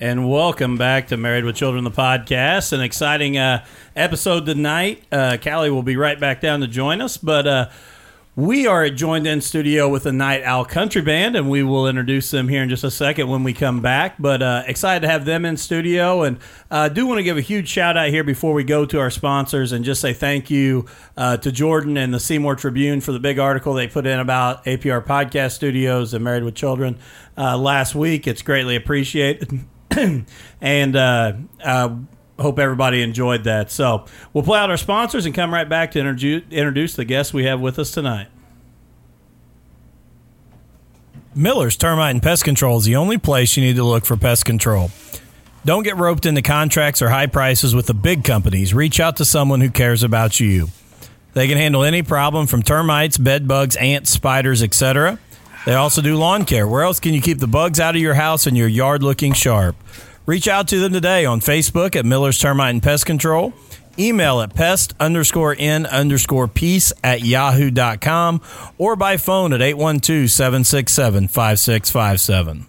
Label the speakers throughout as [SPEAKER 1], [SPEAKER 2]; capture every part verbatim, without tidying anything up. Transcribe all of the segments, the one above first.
[SPEAKER 1] and welcome back to Married with Children, the podcast. An exciting uh, episode tonight. Uh, Callie will be right back down to join us, but uh, we are joined in studio with the Night Owl Country Band, and we will introduce them here in just a second when we come back. But uh, excited to have them in studio, and I uh, do want to give a huge shout out here before we go to our sponsors and just say thank you uh, to Jordan and the Seymour Tribune for the big article they put in about A P R Podcast Studios and Married with Children uh, last week. It's greatly appreciated, and uh, uh, hope everybody enjoyed that. So we'll play out our sponsors and come right back to introduce, introduce the guests we have with us tonight.
[SPEAKER 2] Miller's Termite and Pest Control is the only place you need to look for pest control. Don't get roped into contracts or high prices with the big companies. Reach out to someone who cares about you. They can handle any problem from termites, bed bugs, ants, spiders, et cetera. They also do lawn care. Where else can you keep the bugs out of your house and your yard looking sharp? Reach out to them today on Facebook at Miller's Termite and Pest Control. Email at pest underscore n underscore peace at yahoo dot com or by phone at eight one two, seven six seven, five six five seven.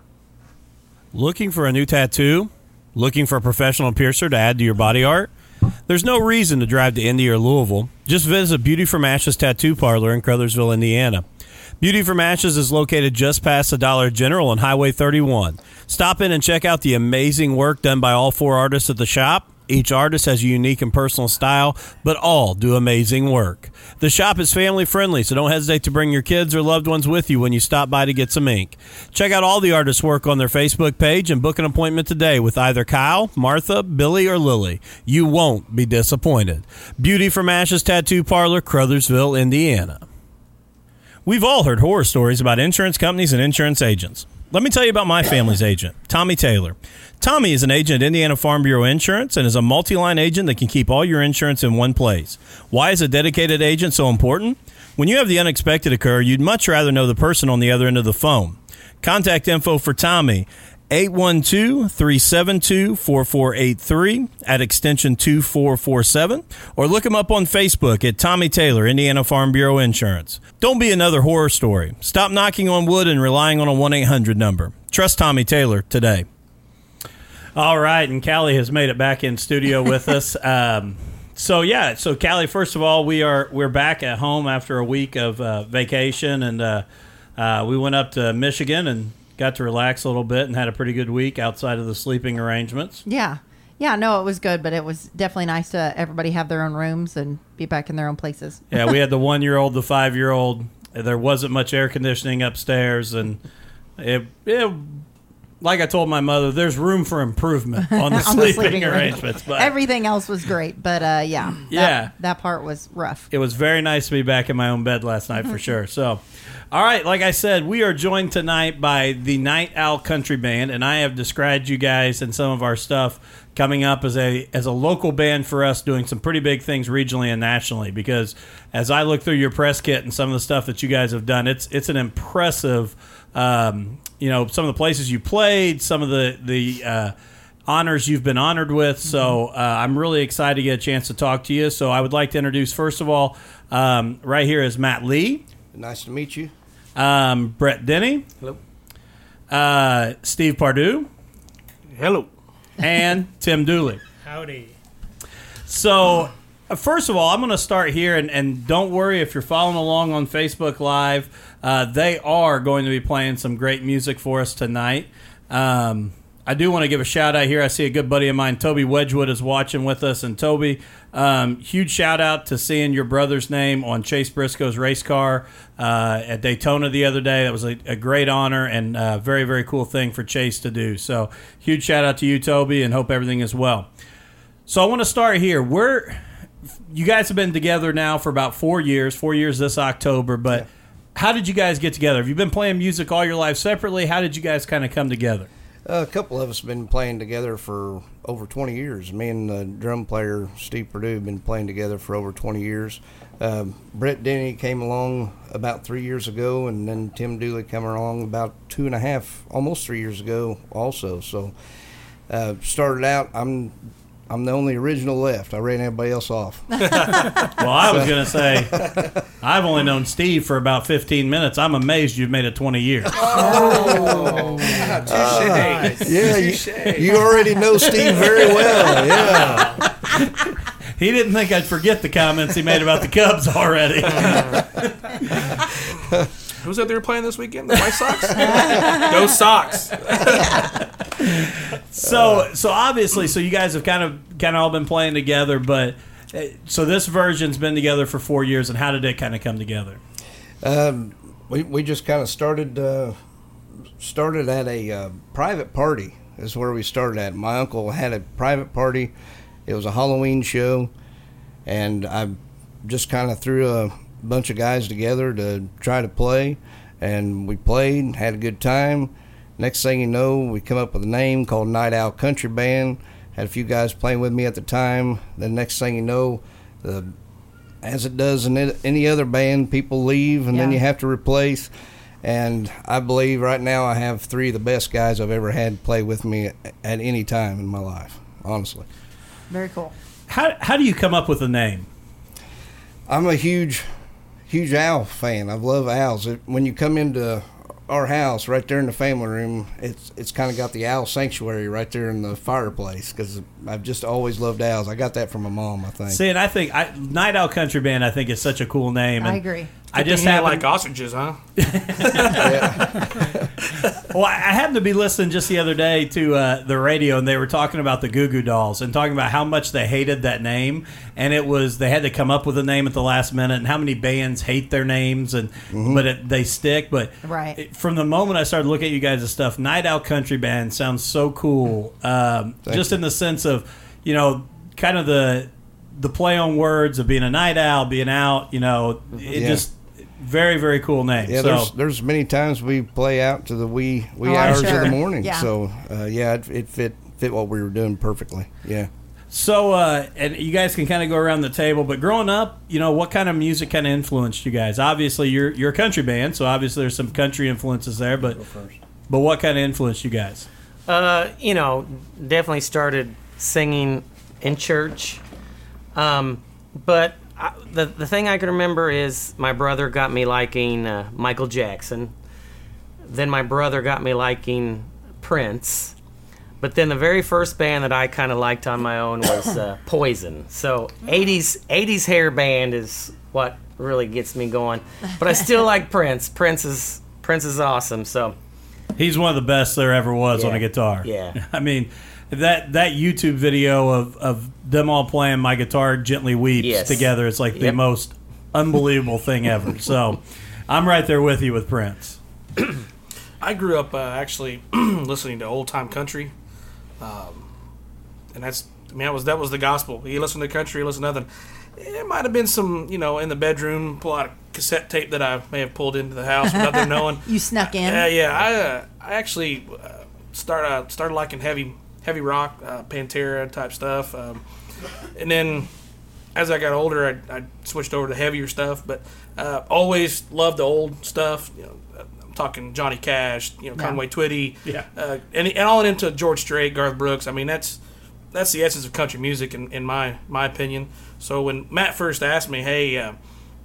[SPEAKER 1] Looking for a new tattoo? Looking for a professional piercer to add to your body art? There's no reason to drive to Indy or Louisville. Just visit Beauty from Ashes Tattoo Parlor in Crothersville, Indiana. Beauty from Ashes is located just past the Dollar General on Highway thirty-one. Stop in and check out the amazing work done by all four artists at the shop. Each artist has a unique and personal style, but all do amazing work. The shop is family friendly, so don't hesitate to bring your kids or loved ones with you when you stop by to get some ink. Check out all the artists' work on their Facebook page and book an appointment today with either Kyle, Martha, Billy, or Lily. You won't be disappointed. Beauty from Ashes Tattoo Parlor, Crothersville, Indiana. We've all heard horror stories about insurance companies and insurance agents. Let me tell you about my family's agent, Tommy Taylor. Tommy is an agent at Indiana Farm Bureau Insurance and is a multi-line agent that can keep all your insurance in one place. Why is a dedicated agent so important? When you have the unexpected occur, you'd much rather know the person on the other end of the phone. Contact info for Tommy, eight one two, three seven two, four four eight three at extension two four four seven, or look him up on Facebook at Tommy Taylor, Indiana Farm Bureau Insurance. Don't be another horror story. Stop knocking on wood and relying on a one eight hundred number. Trust Tommy Taylor today. All right, and Callie has made it back in studio with us. Um, so yeah, so Callie, first of all, we are we're back at home after a week of uh, vacation, and uh, uh, we went up to Michigan and got to relax a little bit and had a pretty good week outside of the sleeping arrangements.
[SPEAKER 3] Yeah. Yeah, no, it was good, but it was definitely nice to everybody have their own rooms and be back in their own places.
[SPEAKER 1] Yeah, we had the one-year-old, the five-year-old. There wasn't much air conditioning upstairs, and it, it like I told my mother, there's room for improvement on the, on sleeping, the sleeping arrangements. But
[SPEAKER 3] everything else was great, but uh, yeah, that,
[SPEAKER 1] yeah,
[SPEAKER 3] that part was rough.
[SPEAKER 1] It was very nice to be back in my own bed last night for sure. So, all right, like I said, we are joined tonight by the Night Owl Country Band, and I have described you guys and some of our stuff coming up as a as a local band for us, doing some pretty big things regionally and nationally. Because as I look through your press kit and some of the stuff that you guys have done, it's it's an impressive. Um, you know, some of the places you played, some of the the uh, honors you've been honored with. So uh, I'm really excited to get a chance to talk to you. So I would like to introduce, first of all, um, right here is Matt Lee.
[SPEAKER 4] Nice to meet you.
[SPEAKER 1] Um, Brett Denny.
[SPEAKER 4] Hello.
[SPEAKER 1] Uh, Steve Pardue.
[SPEAKER 4] Hello.
[SPEAKER 1] And Tim Dooley.
[SPEAKER 5] Howdy.
[SPEAKER 1] So, uh, first of all, I'm going to start here, and, and don't worry if you're following along on Facebook Live. Uh, they are going to be playing some great music for us tonight. Um, I do want to give a shout out here. I see a good buddy of mine, Toby Wedgwood, is watching with us. And Toby, um, huge shout out to seeing your brother's name on Chase Briscoe's race car uh, at Daytona the other day. That was a, a great honor and a very, very cool thing for Chase to do. So huge shout out to you, Toby, and hope everything is well. So I want to start here. We're, you guys have been together now for about four years, four years this October, but yeah. How did you guys get together? Have you been playing music all your life separately? How did you guys kind of come together?
[SPEAKER 4] Uh, a couple of us have been playing together for over twenty years. Me and the drum player, Steve Perdue, have been playing together for over twenty years. Um, Brett Denny came along about three years ago, and then Tim Dooley came along about two and a half, almost three years ago also. So uh, started out, I'm I'm the only original left. I ran everybody else off.
[SPEAKER 1] Well, I was going to say, I've only known Steve for about fifteen minutes. I'm amazed you've made it twenty years.
[SPEAKER 5] Oh, touche.
[SPEAKER 4] Uh, yeah, you, you already know Steve very well. Yeah.
[SPEAKER 1] He didn't think I'd forget the comments he made about the Cubs already.
[SPEAKER 5] Who's out there playing this weekend? The White Sox? Go Sox!
[SPEAKER 1] So, so obviously, so you guys have kind of kind of all been playing together, but uh, so this version's been together for four years, and how did it kind of come together?
[SPEAKER 4] Um, we we just kind of started uh, started at a uh, private party. Is where we started at. My uncle had a private party. It was a Halloween show, and I just kind of threw a bunch of guys together to try to play, and we played, had a good time. Next thing you know, we come up with a name called Night Owl Country Band. Had a few guys playing with me at the time. The next thing you know, the, as it does in any other band, people leave, and
[SPEAKER 3] Yeah.
[SPEAKER 4] then you have to replace. And I believe right now I have three of the best guys I've ever had play with me at, at any time in my life, honestly.
[SPEAKER 3] Very cool.
[SPEAKER 1] How how do you come up with a name?
[SPEAKER 4] I'm a huge, huge owl fan. I love owls. It, when you come into our house, right there in the family room, it's it's kind of got the owl sanctuary right there in the fireplace because I've just always loved owls. I got that from my mom, I think.
[SPEAKER 1] See, and I think I, Night Owl Country Band, I think is such a cool name.
[SPEAKER 3] I
[SPEAKER 1] and
[SPEAKER 3] agree.
[SPEAKER 1] I just
[SPEAKER 5] have
[SPEAKER 1] have
[SPEAKER 5] like ostriches, huh?
[SPEAKER 1] Well, I happened to be listening just the other day to uh, the radio, and they were talking about the Goo Goo Dolls and talking about how much they hated that name, and it was they had to come up with a name at the last minute, and how many bands hate their names, and
[SPEAKER 4] Mm-hmm.
[SPEAKER 1] but it, they stick. But
[SPEAKER 3] Right.
[SPEAKER 1] it- from the moment I started looking at you guys' stuff, Night Owl Country Band sounds so cool, um, just
[SPEAKER 4] you.
[SPEAKER 1] in the sense of you know, kind of the the play on words of being a night owl, being out. You know, it
[SPEAKER 4] Yeah.
[SPEAKER 1] just very very cool name.
[SPEAKER 4] Yeah,
[SPEAKER 1] so,
[SPEAKER 4] there's there's many times we play out to the wee wee
[SPEAKER 3] Oh, I'm
[SPEAKER 4] hours
[SPEAKER 3] sure.
[SPEAKER 4] of the morning.
[SPEAKER 3] Yeah.
[SPEAKER 4] So uh, yeah, it, it fit fit what we were doing perfectly. Yeah.
[SPEAKER 1] So, uh, and you guys can kind of go around the table, but growing up, you know, what kind of music kind of influenced you guys? Obviously, you're you're a country band, so obviously there's some country influences there, but but what kind of influenced you guys?
[SPEAKER 6] Uh, you know, definitely started singing in church. Um, but I, the the thing I can remember is my brother got me liking uh, Michael Jackson. Then my brother got me liking Prince. But then the very first band that I kind of liked on my own was uh, Poison. So eighties eighties hair band is what really gets me going. But I still like Prince. Prince is Prince is awesome. So
[SPEAKER 1] He's one of the best there ever was
[SPEAKER 6] Yeah.
[SPEAKER 1] on a guitar.
[SPEAKER 6] Yeah.
[SPEAKER 1] I mean, that that YouTube video of, of them all playing My Guitar Gently Weeps
[SPEAKER 6] Yes.
[SPEAKER 1] together, it's like the
[SPEAKER 6] Yep.
[SPEAKER 1] most unbelievable thing ever. So I'm right there with you with Prince.
[SPEAKER 5] I grew up uh, actually listening to old time country, um, and that's I mean that was that was the gospel. You listen to country, you listen to nothing. It might have been some you know in the bedroom, pull out a cassette tape that I may have pulled into the house without them knowing.
[SPEAKER 3] You snuck in.
[SPEAKER 5] Yeah, yeah. I uh, I actually uh, start uh, started liking heavy heavy rock, uh, Pantera type stuff, um, and then as I got older, I, I switched over to heavier stuff. But uh, always loved the old stuff. You know, I'm talking Johnny Cash, you know,
[SPEAKER 3] Yeah.
[SPEAKER 5] Conway Twitty,
[SPEAKER 1] Yeah.
[SPEAKER 5] uh, and and all into George Strait, Garth Brooks. I mean, that's that's the essence of country music in, in my my opinion. So when Matt first asked me, hey. Uh,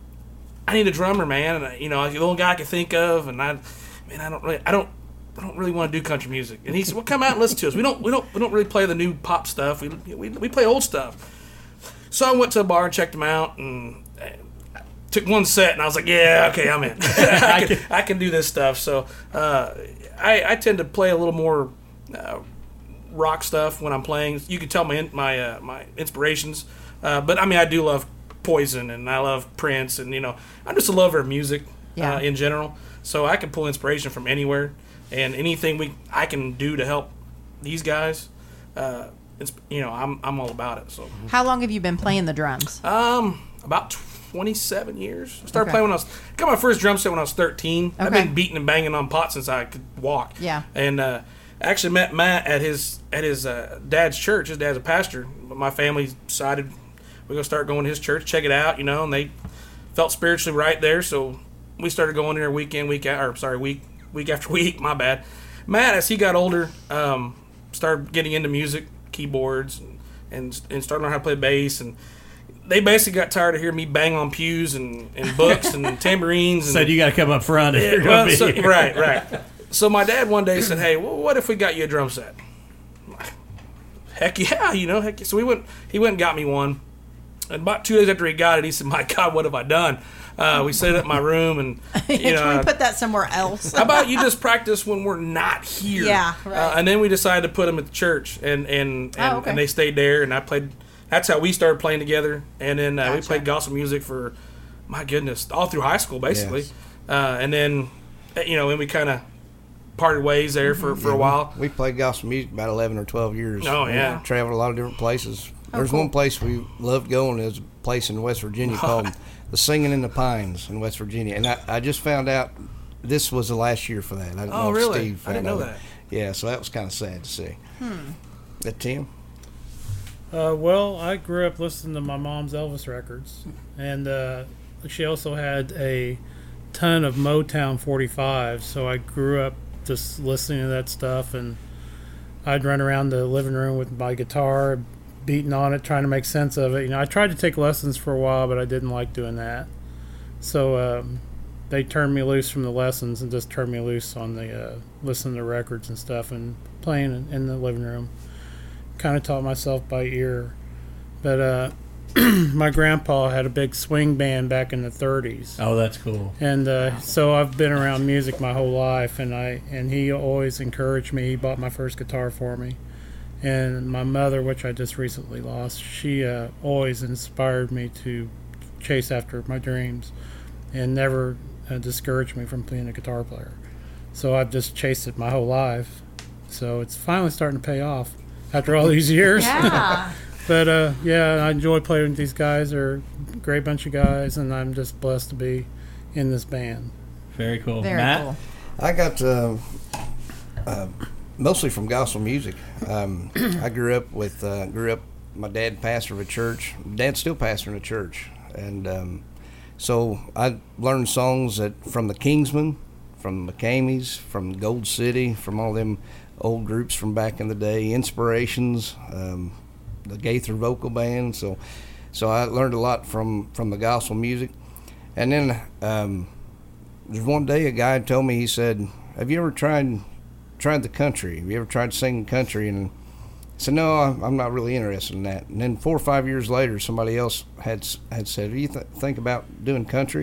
[SPEAKER 5] I need a drummer, man, and I, you know, the only guy I can think of, and I, man, I don't really, I don't, I don't really want to do country music. And he said, "Well, come out and listen to us. We don't, we don't, we don't really play the new pop stuff. We, we, we play old stuff." So I went to a bar and checked them out, and uh, took one set, and I was like, "Yeah, okay, I'm in. I can, I can do this stuff." So uh, I, I tend to play a little more uh, rock stuff when I'm playing. You can tell my my uh, my inspirations, uh, but I mean, I do love Poison, and I love Prince, and you know, I'm just a lover of music
[SPEAKER 3] Yeah.
[SPEAKER 5] uh, in general. So I can pull inspiration from anywhere, and anything we I can do to help these guys. Uh, it's you know, I'm I'm all about it. So
[SPEAKER 3] How long have you been playing the drums?
[SPEAKER 5] um, about twenty-seven years. I started
[SPEAKER 3] Okay.
[SPEAKER 5] playing when I was got my first drum set when I was thirteen. I've
[SPEAKER 3] Okay.
[SPEAKER 5] been beating and banging on pots since I could walk.
[SPEAKER 3] Yeah.
[SPEAKER 5] And uh, I actually met Matt at his at his uh, dad's church. His dad's a pastor. But my family decided we're gonna start going to his church, check it out, you know, and they felt spiritually right there, so we started going there week in, week out, or sorry, week week after week. My bad. Matt, as he got older, um, started getting into music, keyboards, and, and and started learning how to play bass. And they basically got tired of hearing me bang on pews and, and books and tambourines. And,
[SPEAKER 1] Said you got to come up front if
[SPEAKER 5] yeah,
[SPEAKER 1] you're
[SPEAKER 5] well,
[SPEAKER 1] going to
[SPEAKER 5] so,
[SPEAKER 1] be here.
[SPEAKER 5] right, right. So my dad one day said, "Hey, well, what if we got you a drum set?" Heck yeah, you know, heck yeah. So we went. He went and got me one. And about two days after he got it, he said, "My God, what have I done?" Uh, we set it up in my room, and you know,
[SPEAKER 3] Can we put that somewhere else?
[SPEAKER 5] how about you just practice when we're not here?
[SPEAKER 3] Yeah, right.
[SPEAKER 5] Uh, and then we decided to put them at the church, and and and,
[SPEAKER 3] Oh, okay.
[SPEAKER 5] and they stayed there, and I played. That's how we started playing together, and then uh, we
[SPEAKER 3] Gotcha.
[SPEAKER 5] played gospel music for, my goodness, all through high school basically,
[SPEAKER 4] Yes.
[SPEAKER 5] uh, and then uh, you know, then we kind of parted ways there for, for a while.
[SPEAKER 4] We played gospel music about eleven or twelve years.
[SPEAKER 5] Oh, yeah.
[SPEAKER 4] We traveled a lot of different places.
[SPEAKER 3] Oh,
[SPEAKER 4] There's
[SPEAKER 3] cool.
[SPEAKER 4] one place we loved going. There's a place in West Virginia called the Singing in the Pines in West Virginia. And I, I just found out this was the last year for that. I don't
[SPEAKER 5] Oh,
[SPEAKER 4] know if
[SPEAKER 5] really?
[SPEAKER 4] Steve
[SPEAKER 5] I didn't
[SPEAKER 4] found
[SPEAKER 5] know
[SPEAKER 4] out.
[SPEAKER 5] that.
[SPEAKER 4] Yeah, so that was kind of sad to see.
[SPEAKER 3] Hmm.
[SPEAKER 4] That Tim?
[SPEAKER 7] Uh, well, I grew up listening to my mom's Elvis records, and uh, she also had a ton of Motown forty-fives, so I grew up just listening to that stuff, and I'd run around the living room with my guitar, beating on it, trying to make sense of it. You know, I tried to take lessons for a while, but I didn't like doing that. So um, they turned me loose from the lessons and just turned me loose on the uh, listening to records and stuff and playing in, in the living room. Kind of taught myself by ear. But uh, my grandpa had a big swing band back in the thirties.
[SPEAKER 1] Oh, that's cool.
[SPEAKER 7] And uh, so I've been around music my whole life, and I and he always encouraged me. He bought my first guitar for me. And my mother, which I just recently lost, she uh, always inspired me to chase after my dreams and never uh, discouraged me from being a guitar player. So I've just chased it my whole life. So it's finally starting to pay off after all these years.
[SPEAKER 3] Yeah.
[SPEAKER 7] But uh, yeah, I enjoy playing with these guys. They're a great bunch of guys, and I'm just blessed to be in this band.
[SPEAKER 1] Very cool.
[SPEAKER 3] Very
[SPEAKER 1] Matt?
[SPEAKER 3] cool.
[SPEAKER 4] I got uh, uh, mostly from gospel music. Um, I grew up with uh, grew up. My dad pastor of a church. Dad's still pastoring a church, and um, so I learned songs that from the Kingsmen, from the McCameys, from Gold City, from all them old groups from back in the day. Inspirations, um, the Gaither Vocal Band. So, so I learned a lot from from the gospel music, and then. Um, There's one day a guy told me, he said, "Have you ever tried tried the country? Have you ever tried singing country?" And I said, "No, I'm I'm not really interested in that." And then four or five years later, somebody else had had said, "Do you th- think about doing country?"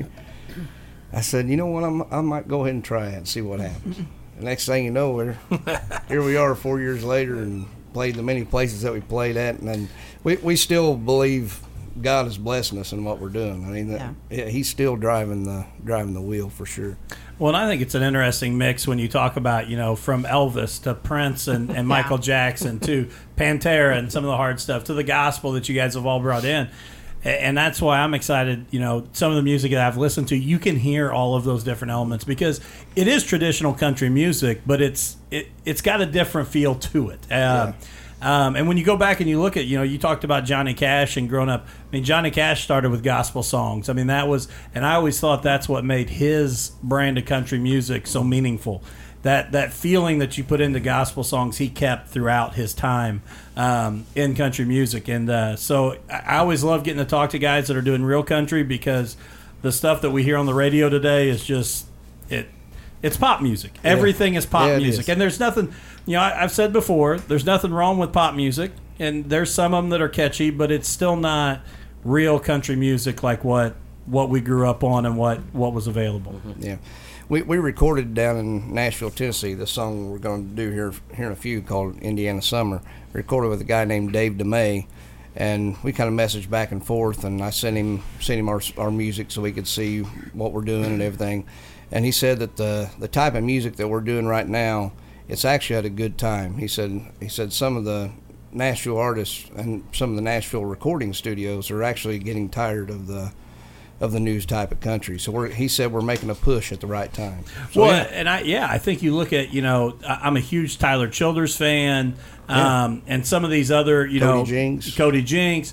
[SPEAKER 4] I said, "You know what? I'm, I might go ahead and try it and see what happens." The next thing you know, we're here we are four years later and played the many places that we played at, and then we we still believe God is blessing us in what we're doing. I mean,
[SPEAKER 3] Yeah.
[SPEAKER 4] yeah, he's still driving the driving the wheel for sure.
[SPEAKER 1] Well, and I think it's an interesting mix when you talk about, you know, from Elvis to Prince and, and Michael Jackson to Pantera and some of the hard stuff to the gospel that you guys have all brought in. A- And that's why I'm excited, you know, some of the music that I've listened to, you can hear all of those different elements because it is traditional country music, but it's it, it's got a different feel to it. Uh, Um, and when you go back and you look at, you know, you talked about Johnny Cash and growing up. I mean, Johnny Cash started with gospel songs. I mean, that was, and I always thought that's what made his brand of country music so meaningful. That that feeling that you put into gospel songs, he kept throughout his time um, in country music. And uh, so I I always love getting to talk to guys that are doing real country because the stuff that we hear on the radio today is just it. It's pop music. Everything is pop
[SPEAKER 4] Yeah, it
[SPEAKER 1] music,
[SPEAKER 4] is.
[SPEAKER 1] and there's nothing. You know, I, I've said before, there's nothing wrong with pop music, and there's some of them that are catchy, but it's still not real country music like what what we grew up on and what what was available.
[SPEAKER 4] Yeah, we we recorded down in Nashville, Tennessee. The song we're going to do here here in a few called "Indiana Summer." Recorded with a guy named Dave DeMay, and we kind of messaged back and forth. And I sent him sent him our our music so we could see what we're doing and everything. And he said that the the type of music that we're doing right now, it's actually at a good time. He said he said some of the Nashville artists and some of the Nashville recording studios are actually getting tired of the of the news type of country. So we're, he said we're making a push at the right time. So
[SPEAKER 1] Well,
[SPEAKER 4] yeah,
[SPEAKER 1] and I yeah, I think you look at, you know, I- I'm a huge Tyler Childers fan,
[SPEAKER 4] Yeah.
[SPEAKER 1] um, and some of these other, you
[SPEAKER 4] Cody
[SPEAKER 1] know,
[SPEAKER 4] Jinks.
[SPEAKER 1] Cody Jinks.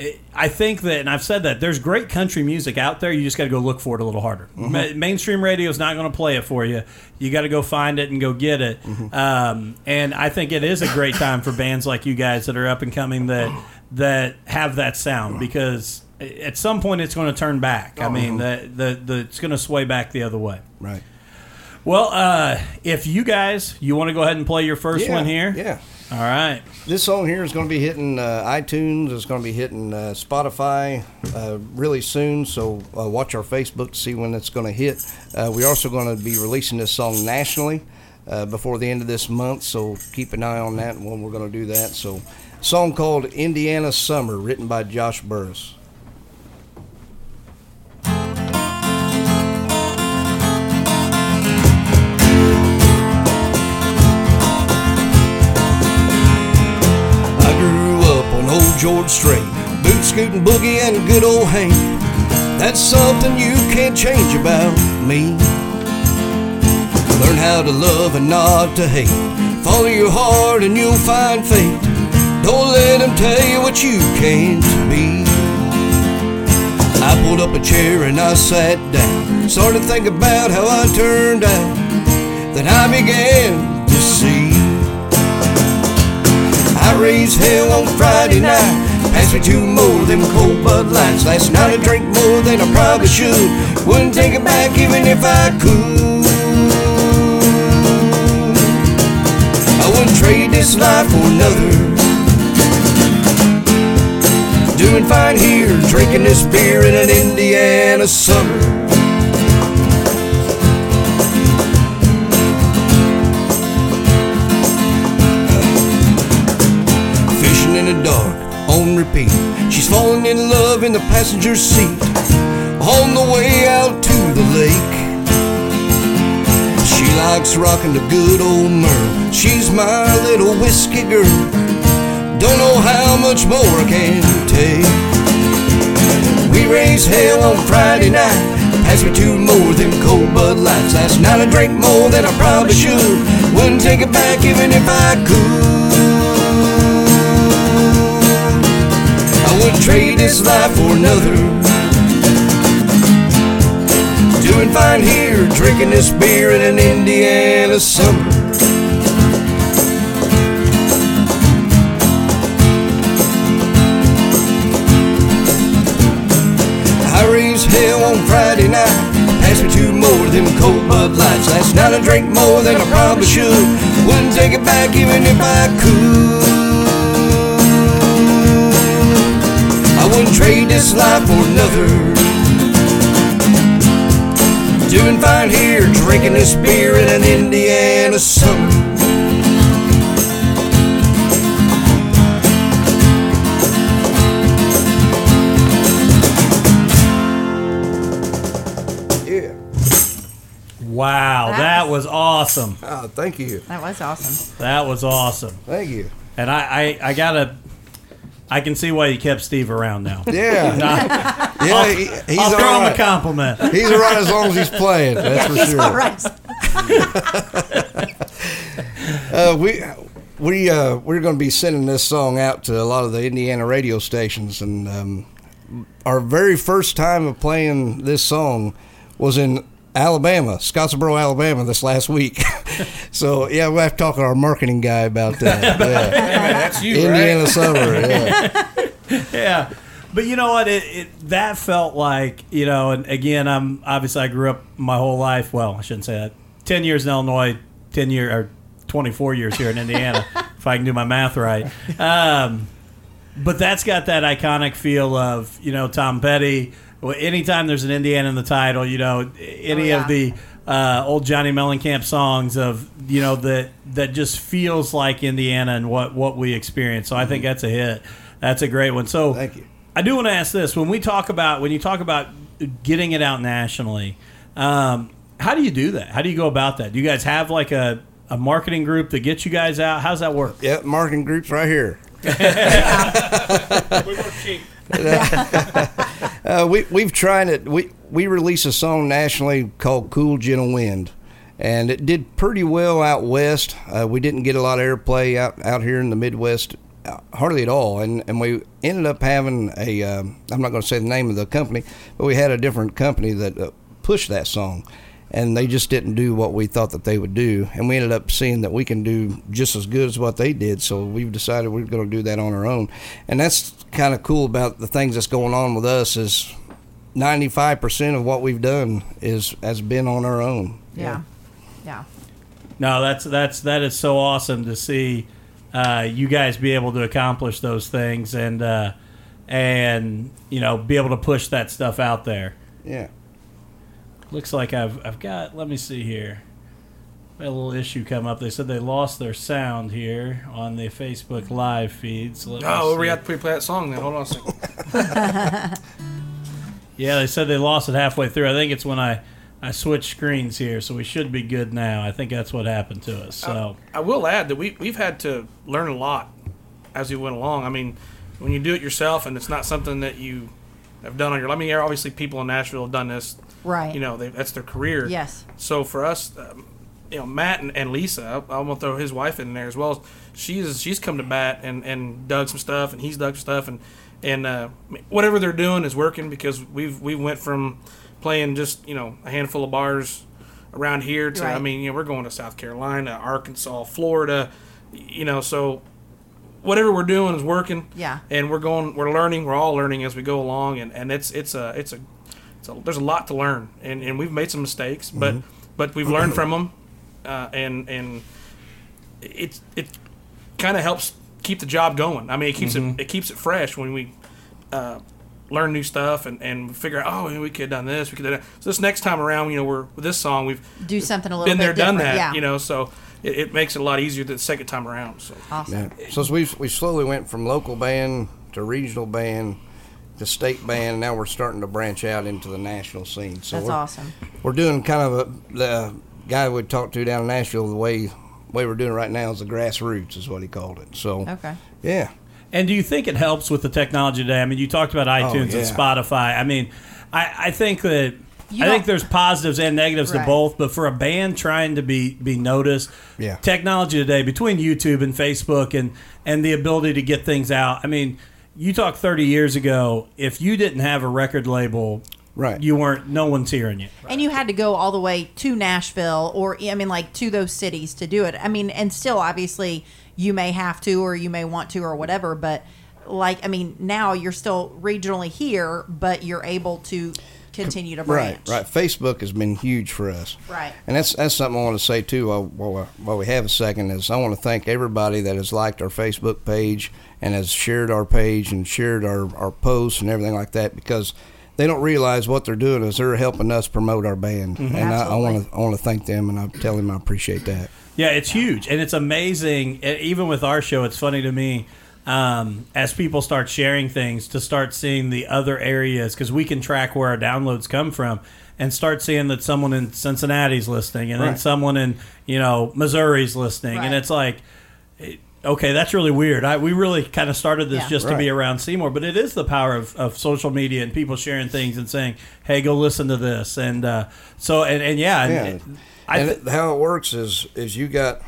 [SPEAKER 1] I think that, and I've said that, there's great country music out there. You just got to go look for it a little harder.
[SPEAKER 4] Mm-hmm.
[SPEAKER 1] Ma- mainstream radio is not going to play it for you. You got to go find it and go get it.
[SPEAKER 4] Mm-hmm.
[SPEAKER 1] Um, and I think it is a great time for bands like you guys that are up and coming that
[SPEAKER 2] that have that sound, because at some point it's going to turn back. I mean, the, the, the, it's going to sway back the other way.
[SPEAKER 4] Right.
[SPEAKER 2] Well, uh, if you guys, you want to go ahead and play your first
[SPEAKER 4] Yeah,
[SPEAKER 2] one here?
[SPEAKER 4] Yeah.
[SPEAKER 2] All right.
[SPEAKER 4] This song here is going to be hitting uh, iTunes. It's going to be hitting uh, Spotify uh, really soon. So uh, watch our Facebook to see when it's going to hit. Uh, we're also going to be releasing this song nationally uh, before the end of this month. So keep an eye on that when we're going to do that. So, a song called Indiana Summer, written by Josh Burris. George Strait, boot scooting boogie and good old Hank. That's something you can't change about me. Learn how to love and not to hate. Follow your heart and you'll find fate. Don't let them tell you what you can't be. I pulled up a chair and I sat down, started to think about how I turned out. Then I began to see I raised hell on Friday night. Passed me two more of them cold Bud Lights. Last night I drank more than I probably should. Wouldn't take it back even if I could. I wouldn't trade this life for another. Doing fine here, drinking this beer in an Indiana summer. In the dark, on repeat. She's falling in love in the passenger seat on the way out to the lake. She likes rocking the good old Merle. She's my little whiskey girl. Don't know how much more I can take. We raised hell on Friday night. Passed me two more of them cold Bud Lights. Last night I drank more than I probably should. Wouldn't take it back even if I could. I wouldn't trade this life for another. Doing fine here, drinking this beer in an Indiana summer. I raised hell on Friday night. Passed me two more of them cold Bud Lights. Last night I drank more than I probably should. Wouldn't take it back even if I could. I wouldn't trade this life for another. Doing fine here, drinking this beer in an Indiana summer. Yeah.
[SPEAKER 2] Wow,
[SPEAKER 3] That
[SPEAKER 2] that
[SPEAKER 3] was-
[SPEAKER 2] was awesome.
[SPEAKER 4] Oh, thank you.
[SPEAKER 3] That was awesome.
[SPEAKER 2] That was awesome.
[SPEAKER 4] Thank you.
[SPEAKER 2] And I, I, I gotta, I can see why you kept Steve around now.
[SPEAKER 4] Yeah.
[SPEAKER 2] I'll,
[SPEAKER 4] Yeah, he, he's
[SPEAKER 2] I'll
[SPEAKER 4] all
[SPEAKER 2] throw him a
[SPEAKER 4] right.
[SPEAKER 2] compliment.
[SPEAKER 4] He's all right as long as he's playing. That's for
[SPEAKER 3] He's
[SPEAKER 4] sure.
[SPEAKER 3] all right.
[SPEAKER 4] Uh, we we uh, we're going to be sending this song out to a lot of the Indiana radio stations, and um, our very first time of playing this song was in Alabama, Scottsboro, Alabama, this last week. So yeah, we'll have to talk to our marketing guy about that. Yeah.
[SPEAKER 5] That's you,
[SPEAKER 4] Indiana
[SPEAKER 5] right?
[SPEAKER 4] summer. Yeah.
[SPEAKER 2] Yeah. But you know what? It, it that felt like, you know, and again, I'm obviously I grew up my whole life. Well, I shouldn't say that. Ten years in Illinois, ten year or twenty-four years here in Indiana, if I can do my math right. Um, but that's got that iconic feel of, you know, Tom Petty. Well, anytime there's an Indiana in the title, you know, any
[SPEAKER 3] Oh, yeah.
[SPEAKER 2] of the uh, old Johnny Mellencamp songs of, you know, that that just feels like Indiana and what, what we experience. So I think that's a hit. That's a great one. So
[SPEAKER 4] Thank you.
[SPEAKER 2] I do want to ask this: when we talk about when you talk about getting it out nationally, um, how do you do that? How do you go about that? Do you guys have like a, a marketing group that gets you guys out? How's that work?
[SPEAKER 4] Yep, marketing groups right here.
[SPEAKER 5] We work cheap.
[SPEAKER 4] Uh, we we've tried it. We we released a song nationally called "Cool Gentle Wind," and it did pretty well out west. Uh, we didn't get a lot of airplay out, out here in the Midwest, uh, hardly at all. And and we ended up having a. Um, I'm not going to say the name of the company, but we had a different company that uh, pushed that song, and they just didn't do what we thought that they would do. And we ended up seeing that we can do just as good as what they did. So we've decided we're going to do that on our own. And that's kind of cool about the things that's going on with us is ninety-five percent of what we've done is has been on our own.
[SPEAKER 3] Yeah. Yeah.
[SPEAKER 2] No, that's that's that is so awesome to see uh, you guys be able to accomplish those things and uh, and you know be able to push that stuff out there.
[SPEAKER 4] Yeah.
[SPEAKER 2] Looks like I've I've got. Let me see here. I had a little issue come up. They said they lost their sound here on the Facebook live feed. So let me
[SPEAKER 5] Oh,
[SPEAKER 2] see.
[SPEAKER 5] we have to play that song then. Hold on a second.
[SPEAKER 2] Yeah, they said they lost it halfway through. I think it's when I, I switched screens here, so we should be good now. I think that's what happened to us. So
[SPEAKER 5] I will add that we we've had to learn a lot as we went along. I mean, when you do it yourself and it's not something that you have done on your. I mean, obviously people in Nashville have done this.
[SPEAKER 3] Right.
[SPEAKER 5] You know, they, that's their career.
[SPEAKER 3] Yes.
[SPEAKER 5] So for us, um, you know, Matt and, and Lisa, I, I'm gonna throw his wife in there as well. She's she's come to bat and, and dug some stuff, and he's dug some stuff, and and uh, whatever they're doing is working because we've we went from playing just you know a handful of bars around here to
[SPEAKER 3] Right.
[SPEAKER 5] I mean you know we're going to South Carolina, Arkansas, Florida, you know so whatever we're doing is working.
[SPEAKER 3] Yeah.
[SPEAKER 5] And we're going, we're learning, we're all learning as we go along, and, and it's it's a it's a So there's a lot to learn, and, and we've made some mistakes, but
[SPEAKER 4] Mm-hmm.
[SPEAKER 5] but we've learned from them, uh, and and it it kind of helps keep the job going. I mean, it keeps
[SPEAKER 2] Mm-hmm.
[SPEAKER 5] it it keeps it fresh when we uh, learn new stuff and, and figure out oh we could have done this, we could have done that. So this next time around, you know, we're with this song we've
[SPEAKER 3] Do something a little
[SPEAKER 5] been
[SPEAKER 3] bit
[SPEAKER 5] there, done
[SPEAKER 3] different.
[SPEAKER 5] that,
[SPEAKER 3] Yeah.
[SPEAKER 5] you know, so it, it makes it a lot easier the second time around. So
[SPEAKER 3] Awesome.
[SPEAKER 4] Yeah. So we we slowly went from local band to regional band to state band, and now we're starting to branch out into the national scene. So
[SPEAKER 3] That's
[SPEAKER 4] we're,
[SPEAKER 3] awesome.
[SPEAKER 4] we're doing kind of a, the guy we talked to down in Nashville. The way way we're doing right now is the grassroots, is what he called it. So
[SPEAKER 3] Okay.
[SPEAKER 4] yeah,
[SPEAKER 2] And do you think it helps with the technology today? I mean, you talked about iTunes
[SPEAKER 4] yeah.
[SPEAKER 2] and Spotify. I mean, I, I think that
[SPEAKER 3] You
[SPEAKER 2] I think
[SPEAKER 3] don't-
[SPEAKER 2] there's positives and negatives
[SPEAKER 3] Right.
[SPEAKER 2] to both. But for a band trying to be be noticed,
[SPEAKER 4] Yeah.
[SPEAKER 2] technology today between YouTube and Facebook and and the ability to get things out. I mean, you talk thirty years ago. If you didn't have a record label,
[SPEAKER 4] Right.
[SPEAKER 2] you weren't. No one's hearing you.
[SPEAKER 3] And you had to go all the way to Nashville or, I mean, like to those cities to do it. I mean, and still, obviously, you may have to or you may want to or whatever, but like, I mean, now you're still regionally here, but you're able to continue to
[SPEAKER 4] right,
[SPEAKER 3] branch.
[SPEAKER 4] right. Facebook has been huge for us.
[SPEAKER 3] Right.
[SPEAKER 4] And that's that's something I want to say too. While, while, while we have a second, is I want to thank everybody that has liked our Facebook page and has shared our page and shared our, our posts and everything like that, because they don't realize what they're doing is they're helping us promote our band, and I, I
[SPEAKER 3] Absolutely.
[SPEAKER 4] want to I want to thank them, and I tell them I appreciate that.
[SPEAKER 2] Yeah, it's huge, and it's amazing. E- Even with our show, it's funny to me um, as people start sharing things to start seeing the other areas, because we can track where our downloads come from, and start seeing that someone in Cincinnati's listening, and then
[SPEAKER 4] Right.
[SPEAKER 2] someone in you know Missouri's listening, and
[SPEAKER 3] Right.
[SPEAKER 2] it's like, it- okay, that's really weird. I, we really kind of started this
[SPEAKER 3] Yeah.
[SPEAKER 2] just to be
[SPEAKER 4] Right.
[SPEAKER 2] around Seymour, but it is the power of, of social media and people sharing things and saying, "Hey, go listen to this," and uh, so and, and yeah, and-
[SPEAKER 4] Yeah.
[SPEAKER 2] and I
[SPEAKER 4] and
[SPEAKER 2] th-
[SPEAKER 4] it, how it works is is you got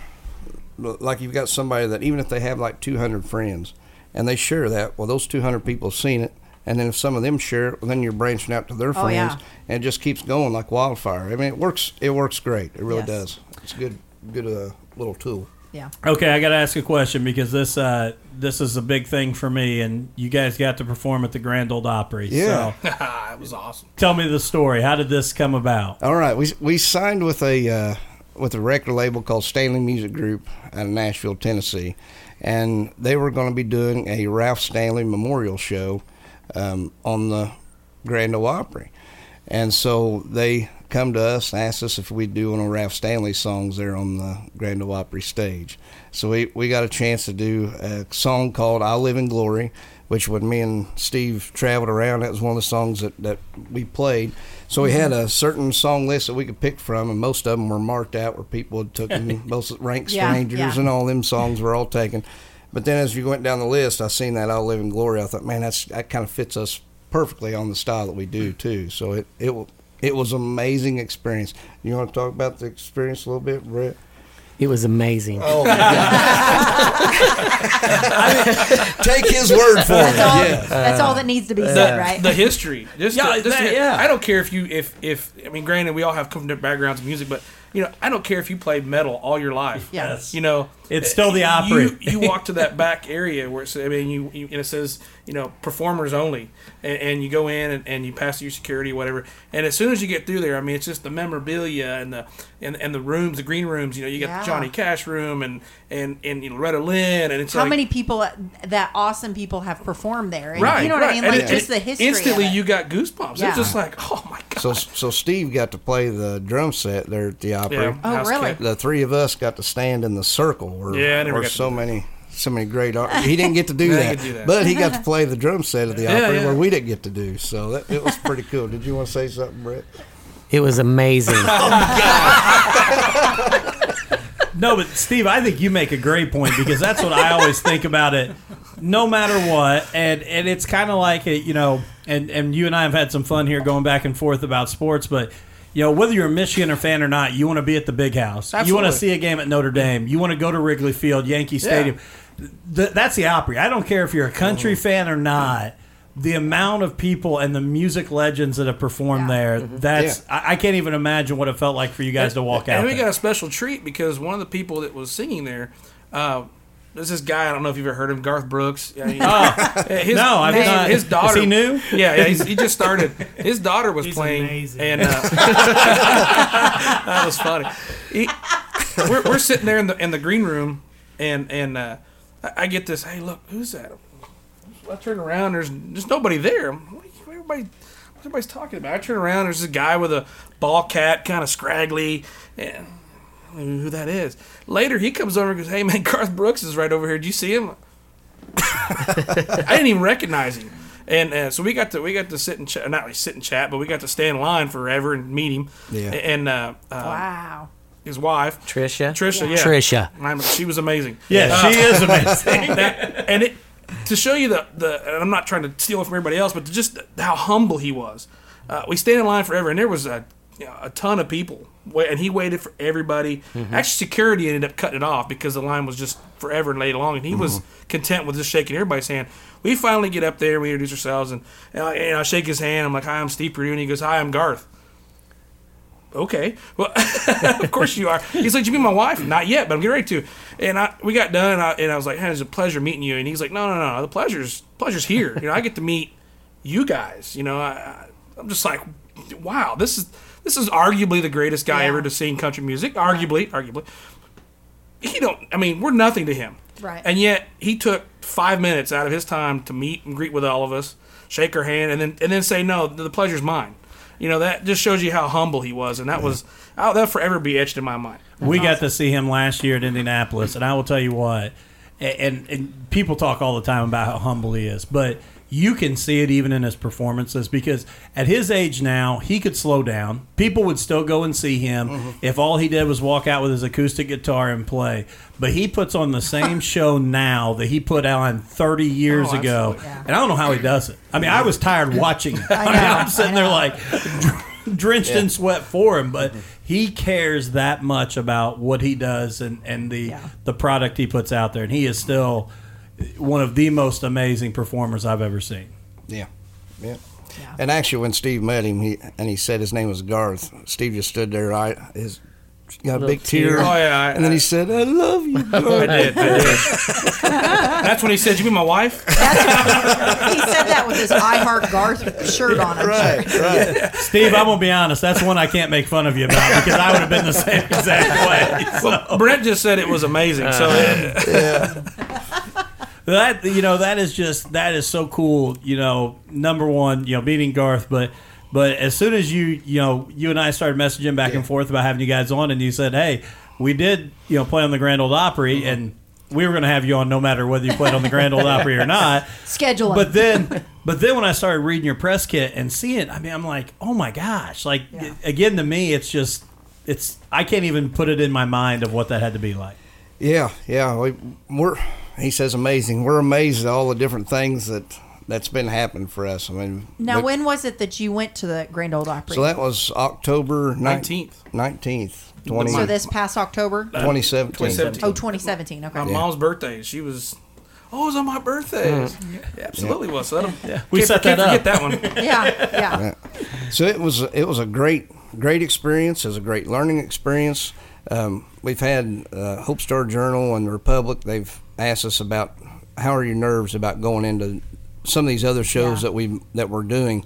[SPEAKER 4] like you've got somebody that even if they have like two hundred friends and they share that, well, those two hundred people have seen it, and then if some of them share it, well, then you're branching out to their
[SPEAKER 3] Oh,
[SPEAKER 4] friends,
[SPEAKER 3] yeah.
[SPEAKER 4] and it just keeps going like wildfire. I mean, it works. It works great. It really
[SPEAKER 3] Yes.
[SPEAKER 4] does. It's a good, good uh, little tool.
[SPEAKER 3] Yeah.
[SPEAKER 2] Okay, I got to ask a question because this uh, this is a big thing for me, and you guys got to perform at the Grand Ole Opry.
[SPEAKER 4] Yeah.
[SPEAKER 2] So
[SPEAKER 5] it was awesome.
[SPEAKER 2] tell me the story. How did this come about?
[SPEAKER 4] All right, we we signed with a uh, with a record label called Stanley Music Group out of Nashville, Tennessee, and they were going to be doing a Ralph Stanley memorial show um, on the Grand Ole Opry, and so they come to us and asked us if we'd do one of Ralph Stanley songs there on the Grand Ole Opry stage. So we we got a chance to do a song called "I Live in Glory," which when me and Steve traveled around, that was one of the songs that, that we played. So we had a certain song list that we could pick from, and most of them were marked out where people had taken most Rank
[SPEAKER 3] Yeah,
[SPEAKER 4] Strangers
[SPEAKER 3] yeah.
[SPEAKER 4] and all them songs were all taken. But then as you went down the list, I seen that "I Live in Glory." I thought, man, that's that kind of fits us perfectly on the style that we do too. So it it wa- it was an amazing experience. You want to talk about the experience a little bit, Brett?
[SPEAKER 6] It was amazing.
[SPEAKER 4] Oh, take his word for it.
[SPEAKER 3] That's all,
[SPEAKER 4] Yeah.
[SPEAKER 3] that's all that needs to be said, right?
[SPEAKER 5] The history, just,
[SPEAKER 1] Yeah,
[SPEAKER 5] the, just
[SPEAKER 1] that-
[SPEAKER 5] the-
[SPEAKER 1] yeah.
[SPEAKER 5] I don't care if you, if, if I mean, granted, we all have different backgrounds in music, but you know, I don't care if you played metal all your life.
[SPEAKER 3] Yes.
[SPEAKER 5] You know,
[SPEAKER 1] It's still the Opry.
[SPEAKER 5] You, you walk to that back area where it's, I mean, you, you and it says, you know, performers only, and, and you go in and, and you pass your security, whatever. And as soon as you get through there, I mean, it's just the memorabilia and the and, and the rooms, the green rooms. You know, you got
[SPEAKER 3] Yeah.
[SPEAKER 5] the Johnny Cash room and and and you know, Loretta Lynn, and it's
[SPEAKER 3] How
[SPEAKER 5] like,
[SPEAKER 3] many people that awesome people have performed there? And
[SPEAKER 5] right,
[SPEAKER 3] you know what
[SPEAKER 5] right.
[SPEAKER 3] I mean?
[SPEAKER 5] And
[SPEAKER 3] Like
[SPEAKER 5] it-
[SPEAKER 3] just
[SPEAKER 5] it-
[SPEAKER 3] the history.
[SPEAKER 5] Instantly,
[SPEAKER 3] of it.
[SPEAKER 5] you got goosebumps.
[SPEAKER 3] Yeah.
[SPEAKER 5] It's just like, oh my god.
[SPEAKER 4] So, so Steve got to play the drum set there at the Opry.
[SPEAKER 5] Yeah.
[SPEAKER 3] Oh,
[SPEAKER 5] House
[SPEAKER 3] really?
[SPEAKER 5] cat.
[SPEAKER 4] The three of us got to stand in the circle where,
[SPEAKER 5] Yeah, I never
[SPEAKER 4] where
[SPEAKER 5] got to
[SPEAKER 4] so
[SPEAKER 5] do that.
[SPEAKER 4] many, so many great art. He didn't get to do,
[SPEAKER 5] I
[SPEAKER 4] that,
[SPEAKER 5] didn't get to do that.
[SPEAKER 4] but he got to play the drum set of the
[SPEAKER 5] Yeah,
[SPEAKER 4] Opry
[SPEAKER 5] yeah.
[SPEAKER 4] where we didn't get to do. So that it was pretty cool. Did you want to say something, Brett?
[SPEAKER 6] It was amazing.
[SPEAKER 1] No, but Steve, I think you make a great point because that's what I always think about it. No matter what, and and it's kind of like it, you know, and and you and I have had some fun here going back and forth about sports, but you know, whether you're a Michiganer fan or not, you want to be at the big house. You want
[SPEAKER 5] Absolutely.
[SPEAKER 1] to see a game at Notre Dame. You want to go to Wrigley Field, Yankee Stadium. Th- that's the Opry. I don't care if you're a country fan or not. The amount of people and the music legends that have performed
[SPEAKER 3] Yeah.
[SPEAKER 1] there, that's I, I can't even imagine what it felt like for you guys to walk out
[SPEAKER 5] And we
[SPEAKER 1] there.
[SPEAKER 5] got a special treat because one of the people that was singing there, uh, there's this guy. I don't know if you've ever heard of him, Garth Brooks. Yeah, he- his,
[SPEAKER 1] No, I've
[SPEAKER 5] his,
[SPEAKER 1] not.
[SPEAKER 5] His daughter.
[SPEAKER 1] Is he new?
[SPEAKER 5] Yeah, yeah. He's, he just started. His daughter was
[SPEAKER 7] He's
[SPEAKER 5] playing,
[SPEAKER 7] amazing.
[SPEAKER 5] and uh, that was funny. He, we're, we're sitting there in the in the green room, and and uh, I I get this. Hey, look, who's that? I turn around. There's there's nobody there. What are you- what everybody, what everybody's talking about? I turn around. There's this guy with a ball cap, kind of scraggly, and I don't know who that is. Later, he comes over and goes, "Hey, man, Garth Brooks is right over here. Did you see him?" I didn't even recognize him. And uh, so we got to we got to sit and chat, not really sit and chat, but we got to stay in line forever and meet him.
[SPEAKER 4] Yeah.
[SPEAKER 5] And uh, uh,
[SPEAKER 3] Wow.
[SPEAKER 5] his wife,
[SPEAKER 6] Trisha.
[SPEAKER 5] Trisha, yeah,
[SPEAKER 6] Trisha.
[SPEAKER 5] I'm- she was amazing.
[SPEAKER 1] Yeah,
[SPEAKER 5] Uh,
[SPEAKER 1] she is amazing.
[SPEAKER 5] that, and it to show you the the and I'm not trying to steal it from everybody else, but to just how humble he was. Uh, we stayed in line forever, and there was a you know, a ton of people, Wa- and he waited for everybody. Actually, security ended up cutting it off because the line was just forever and laid along, and he was content with just shaking everybody's hand. We finally get up there, we introduce ourselves, and, and, I, and I shake his hand. I'm like, "Hi, I'm Steve Perdue," and he goes, "Hi, I'm Garth." Okay, well, of course you are. He's like, "Did you meet my wife?" Not yet, but I'm getting ready to. And I, we got done, and I, and I was like, "Hey, it's a pleasure meeting you." And he's like, "No, no, no, the pleasure's pleasure's here. You know, I get to meet you guys. You know, I, I, I'm just like, wow, this is this is arguably the greatest guy
[SPEAKER 3] Yeah.
[SPEAKER 5] ever to sing country music. Arguably, arguably, he don't. I mean, we're nothing to him,
[SPEAKER 3] Right.
[SPEAKER 5] And yet he took five minutes out of his time to meet and greet with all of us, shake our hand, and then and then say, "No, the pleasure's mine." You know, that just shows you how humble he was, and that was I'll that'll forever be etched in my mind.
[SPEAKER 1] We got to see him last year at Indianapolis, and I will tell you what, a- and, and people talk all the time about how humble he is, but you can see it even in his performances because at his age now, he could slow down. People would still go and see him if all he did was walk out with his acoustic guitar and play. But he puts on the same show now that he put on thirty years
[SPEAKER 5] Oh,
[SPEAKER 1] ago,
[SPEAKER 5] absolutely.
[SPEAKER 3] Yeah.
[SPEAKER 1] and I don't know how he does it. I mean, I was tired watching it. I, mean,
[SPEAKER 3] know,
[SPEAKER 1] I'm sitting
[SPEAKER 3] I
[SPEAKER 1] there
[SPEAKER 3] know.
[SPEAKER 1] like drenched in sweat for him, but he cares that much about what he does and, and the
[SPEAKER 3] Yeah.
[SPEAKER 1] the product he puts out there, and he is still one of the most amazing performers I've ever seen.
[SPEAKER 4] Yeah, yeah.
[SPEAKER 3] Yeah.
[SPEAKER 4] And actually, when Steve met him, he and he said his name was Garth. Steve just stood there, I his got a
[SPEAKER 6] Little
[SPEAKER 4] big tear.
[SPEAKER 6] tear.
[SPEAKER 5] Oh, yeah, I-
[SPEAKER 4] and then he said, "I love you,
[SPEAKER 5] I
[SPEAKER 4] Garth."
[SPEAKER 5] did, I did. That's when he said, "You mean my wife?"
[SPEAKER 3] He said that with his I Heart Garth shirt on. I'm sure.
[SPEAKER 4] Right, right.
[SPEAKER 1] Steve, I'm gonna be honest. That's one I can't make fun of you about because I would have been the same exact way. So
[SPEAKER 5] Brent just said it was amazing. So uh,
[SPEAKER 1] that you know that is just that is so cool. You know, number one, you know, meeting Garth, but but as soon as you you know you and I started messaging back and forth about having you guys on, and you said, hey, we did you know play on the Grand Ole Opry, and we were going to have you on no matter whether you played on the Grand Ole Opry or not.
[SPEAKER 3] Schedule him.
[SPEAKER 1] But then, but then when I started reading your press kit and seeing it, I mean, I'm like, oh my gosh! Like
[SPEAKER 3] Yeah.
[SPEAKER 1] again, to me, it's just, it's I can't even put it in my mind of what that had to be like.
[SPEAKER 4] Yeah, yeah. We, we're he says amazing. We're amazed at all the different things that that's been happening for us. I mean,
[SPEAKER 3] Now,
[SPEAKER 4] but-
[SPEAKER 3] when was it that you went to the Grand Ole Opry?
[SPEAKER 4] so that was October
[SPEAKER 5] nineteenth.
[SPEAKER 4] nineteenth, twenty,
[SPEAKER 3] So this past October?
[SPEAKER 4] twenty seventeen.
[SPEAKER 5] twenty seventeen.
[SPEAKER 3] Oh, twenty seventeen. Okay.
[SPEAKER 5] My mom's birthday. She was. Oh, it was on my birthday. Yeah, absolutely was. So yeah.
[SPEAKER 2] We set that
[SPEAKER 5] can't
[SPEAKER 2] up.
[SPEAKER 5] forget that one.
[SPEAKER 3] Yeah, yeah.
[SPEAKER 4] So it was it was a great great experience. It was a great learning experience. Um, we've had uh, Hope Star Journal and the Republic. They've asked us about how are your nerves about going into some of these other shows
[SPEAKER 3] Yeah.
[SPEAKER 4] that we that we're doing,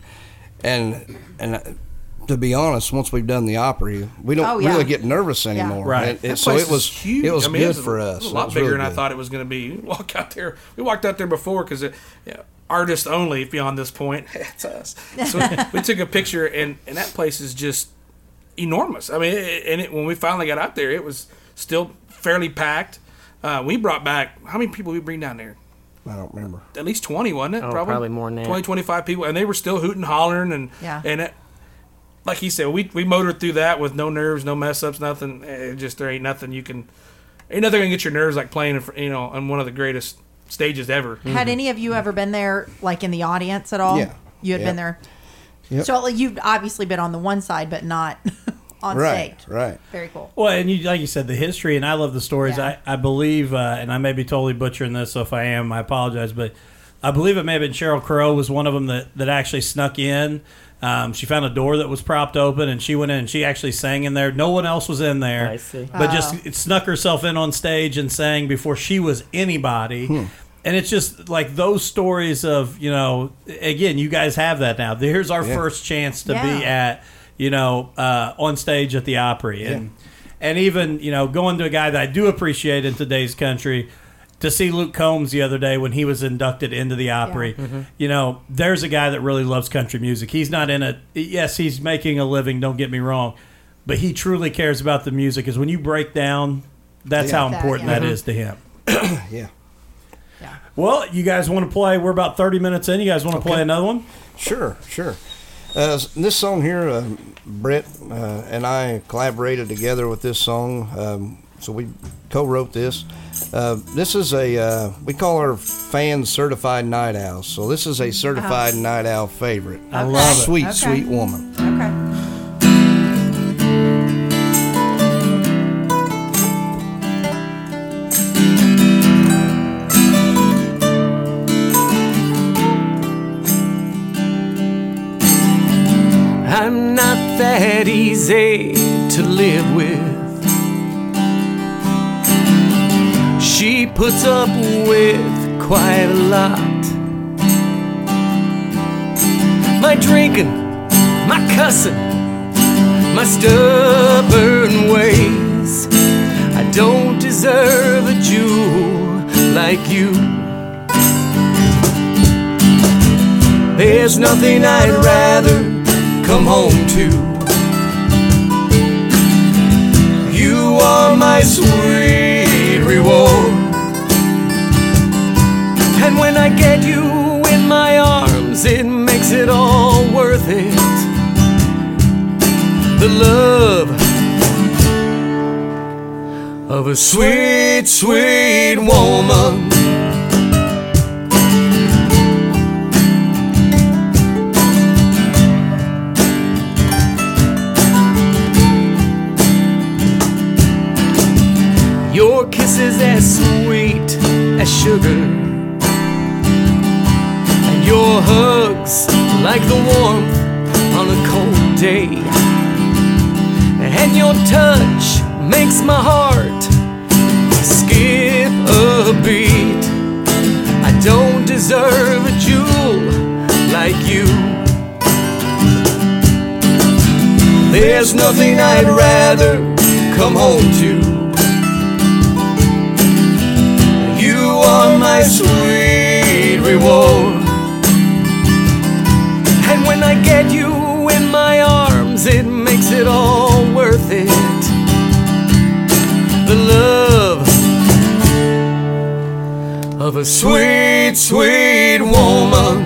[SPEAKER 4] and and. Uh, to be honest, once we've done the Opry, we don't
[SPEAKER 3] Oh, yeah.
[SPEAKER 4] really get nervous anymore.
[SPEAKER 2] Right.
[SPEAKER 4] It- it-
[SPEAKER 5] That
[SPEAKER 4] so
[SPEAKER 5] place
[SPEAKER 4] it was
[SPEAKER 5] is huge.
[SPEAKER 4] it was
[SPEAKER 5] I mean,
[SPEAKER 4] good
[SPEAKER 5] was a-
[SPEAKER 4] for
[SPEAKER 5] it
[SPEAKER 4] us.
[SPEAKER 5] was a
[SPEAKER 4] It
[SPEAKER 5] lot
[SPEAKER 4] was
[SPEAKER 5] bigger
[SPEAKER 4] really
[SPEAKER 5] than I
[SPEAKER 4] good.
[SPEAKER 5] thought it was going to be. You walk out there. We walked out there before because you know, artists only. Beyond this point, it's us. So we took a picture, and, and that place is just enormous. I mean, it, and it, when we finally got out there, it was still fairly packed. Uh, we brought back how many people we bring down there?
[SPEAKER 4] I don't remember.
[SPEAKER 5] At least twenty, wasn't it?
[SPEAKER 6] Oh, probably more than that.
[SPEAKER 5] twenty, twenty-five people, and they were still hooting, hollering, and
[SPEAKER 3] Yeah.
[SPEAKER 5] and it, like he said, we we motored through that with no nerves, no mess ups, nothing. It just there ain't nothing you can, ain't nothing gonna get your nerves like playing, in fr- you know, on one of the greatest stages ever.
[SPEAKER 3] Had any of you ever been there, like in the audience at all?
[SPEAKER 4] Yeah.
[SPEAKER 3] You had
[SPEAKER 4] Yeah.
[SPEAKER 3] been there.
[SPEAKER 4] Yep.
[SPEAKER 3] So like, you've obviously been on the one side, but not on
[SPEAKER 4] Right,
[SPEAKER 3] stage.
[SPEAKER 4] right.
[SPEAKER 3] Very cool.
[SPEAKER 2] Well, and you, like you said, the history, and I love the stories.
[SPEAKER 3] Yeah.
[SPEAKER 2] I, I believe, uh, and I may be totally butchering this, so if I am, I apologize, but I believe it may have been Sheryl Crow was one of them that, that actually snuck in. Um, she found a door that was propped open, and she went in and she actually sang in there. No one else was in there.
[SPEAKER 6] I see.
[SPEAKER 2] But
[SPEAKER 3] Oh.
[SPEAKER 2] just it snuck herself in on stage and sang before she was anybody. And it's just like those stories of, you know, again, you guys have that now. Here's our
[SPEAKER 4] Yeah.
[SPEAKER 2] first chance to be
[SPEAKER 3] Yeah.
[SPEAKER 2] at, you know, uh, on stage at the Opry. And and even, you know, going to a guy that I do appreciate in today's country, to see Luke Combs the other day when he was inducted into the Opry, you know, there's a guy that really loves country music. He's not in a, yes, he's making a living, don't get me wrong, but he truly cares about the music. Because when you break down, that's
[SPEAKER 4] Yeah.
[SPEAKER 2] how
[SPEAKER 3] That,
[SPEAKER 2] important
[SPEAKER 3] yeah.
[SPEAKER 2] that is to him.
[SPEAKER 4] Yeah.
[SPEAKER 3] Yeah.
[SPEAKER 2] Well, you guys want to play? We're about thirty minutes in. You guys want to play another one?
[SPEAKER 4] Sure, sure. Uh, this song here, uh, Brett uh, and I collaborated together with this song, um, so we co-wrote this. Uh, this is a, uh, we call our fans certified night owls. So this is a certified night owl favorite.
[SPEAKER 2] I love it.
[SPEAKER 4] Sweet,
[SPEAKER 3] Okay.
[SPEAKER 4] sweet woman.
[SPEAKER 3] Okay.
[SPEAKER 6] I'm not that easy to live with. She puts up with quite a lot. My drinking, my cussing, my stubborn ways. I don't deserve a jewel like you. There's nothing I'd rather come home to. You are my sweet reward. And when I get you in my arms, it makes it all worth it. The love of a sweet, sweet woman. Your kisses as sweet as sugar, and your hugs like the warmth on a cold day, and your touch makes my heart skip a beat. I don't deserve a jewel like you. There's nothing I'd rather come home to. You are my sweet reward. And when I get you in my arms, it makes it all worth it. The love of a sweet, sweet woman.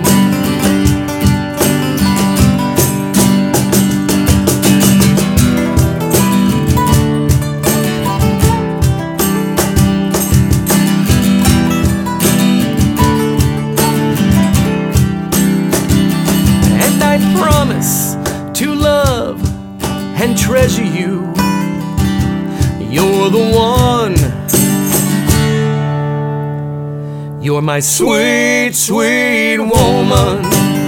[SPEAKER 6] you're the one. You're my sweet, sweet woman.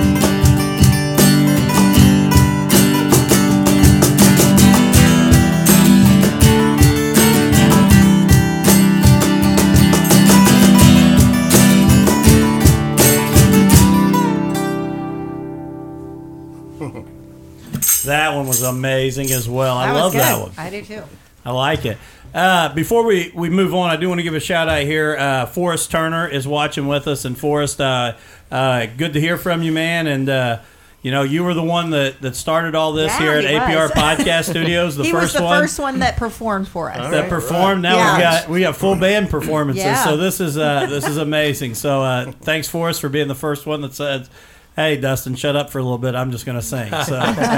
[SPEAKER 1] That one was amazing as well. I
[SPEAKER 3] That was
[SPEAKER 1] love
[SPEAKER 3] good.
[SPEAKER 1] that one.
[SPEAKER 3] I do too.
[SPEAKER 1] I like it. Uh, before we, we move on, I do want to give a shout out here. Uh, Forrest Turner is watching with us, and Forrest, uh, uh, good to hear from you, man. And uh, you know, you were the one that, that started all this
[SPEAKER 3] Yeah,
[SPEAKER 1] here at
[SPEAKER 3] he
[SPEAKER 1] A P R
[SPEAKER 3] was.
[SPEAKER 1] Podcast Studios. The
[SPEAKER 3] he
[SPEAKER 1] first
[SPEAKER 3] was the
[SPEAKER 1] one
[SPEAKER 3] first one that performed for us.
[SPEAKER 1] that performed. Now
[SPEAKER 3] Yeah.
[SPEAKER 1] we got we got full band performances.
[SPEAKER 3] Yeah.
[SPEAKER 1] So this is uh, this is amazing. So uh, thanks, Forrest, for being the first one that said, "Hey, Dustin, shut up for a little bit. I'm just going to sing." So,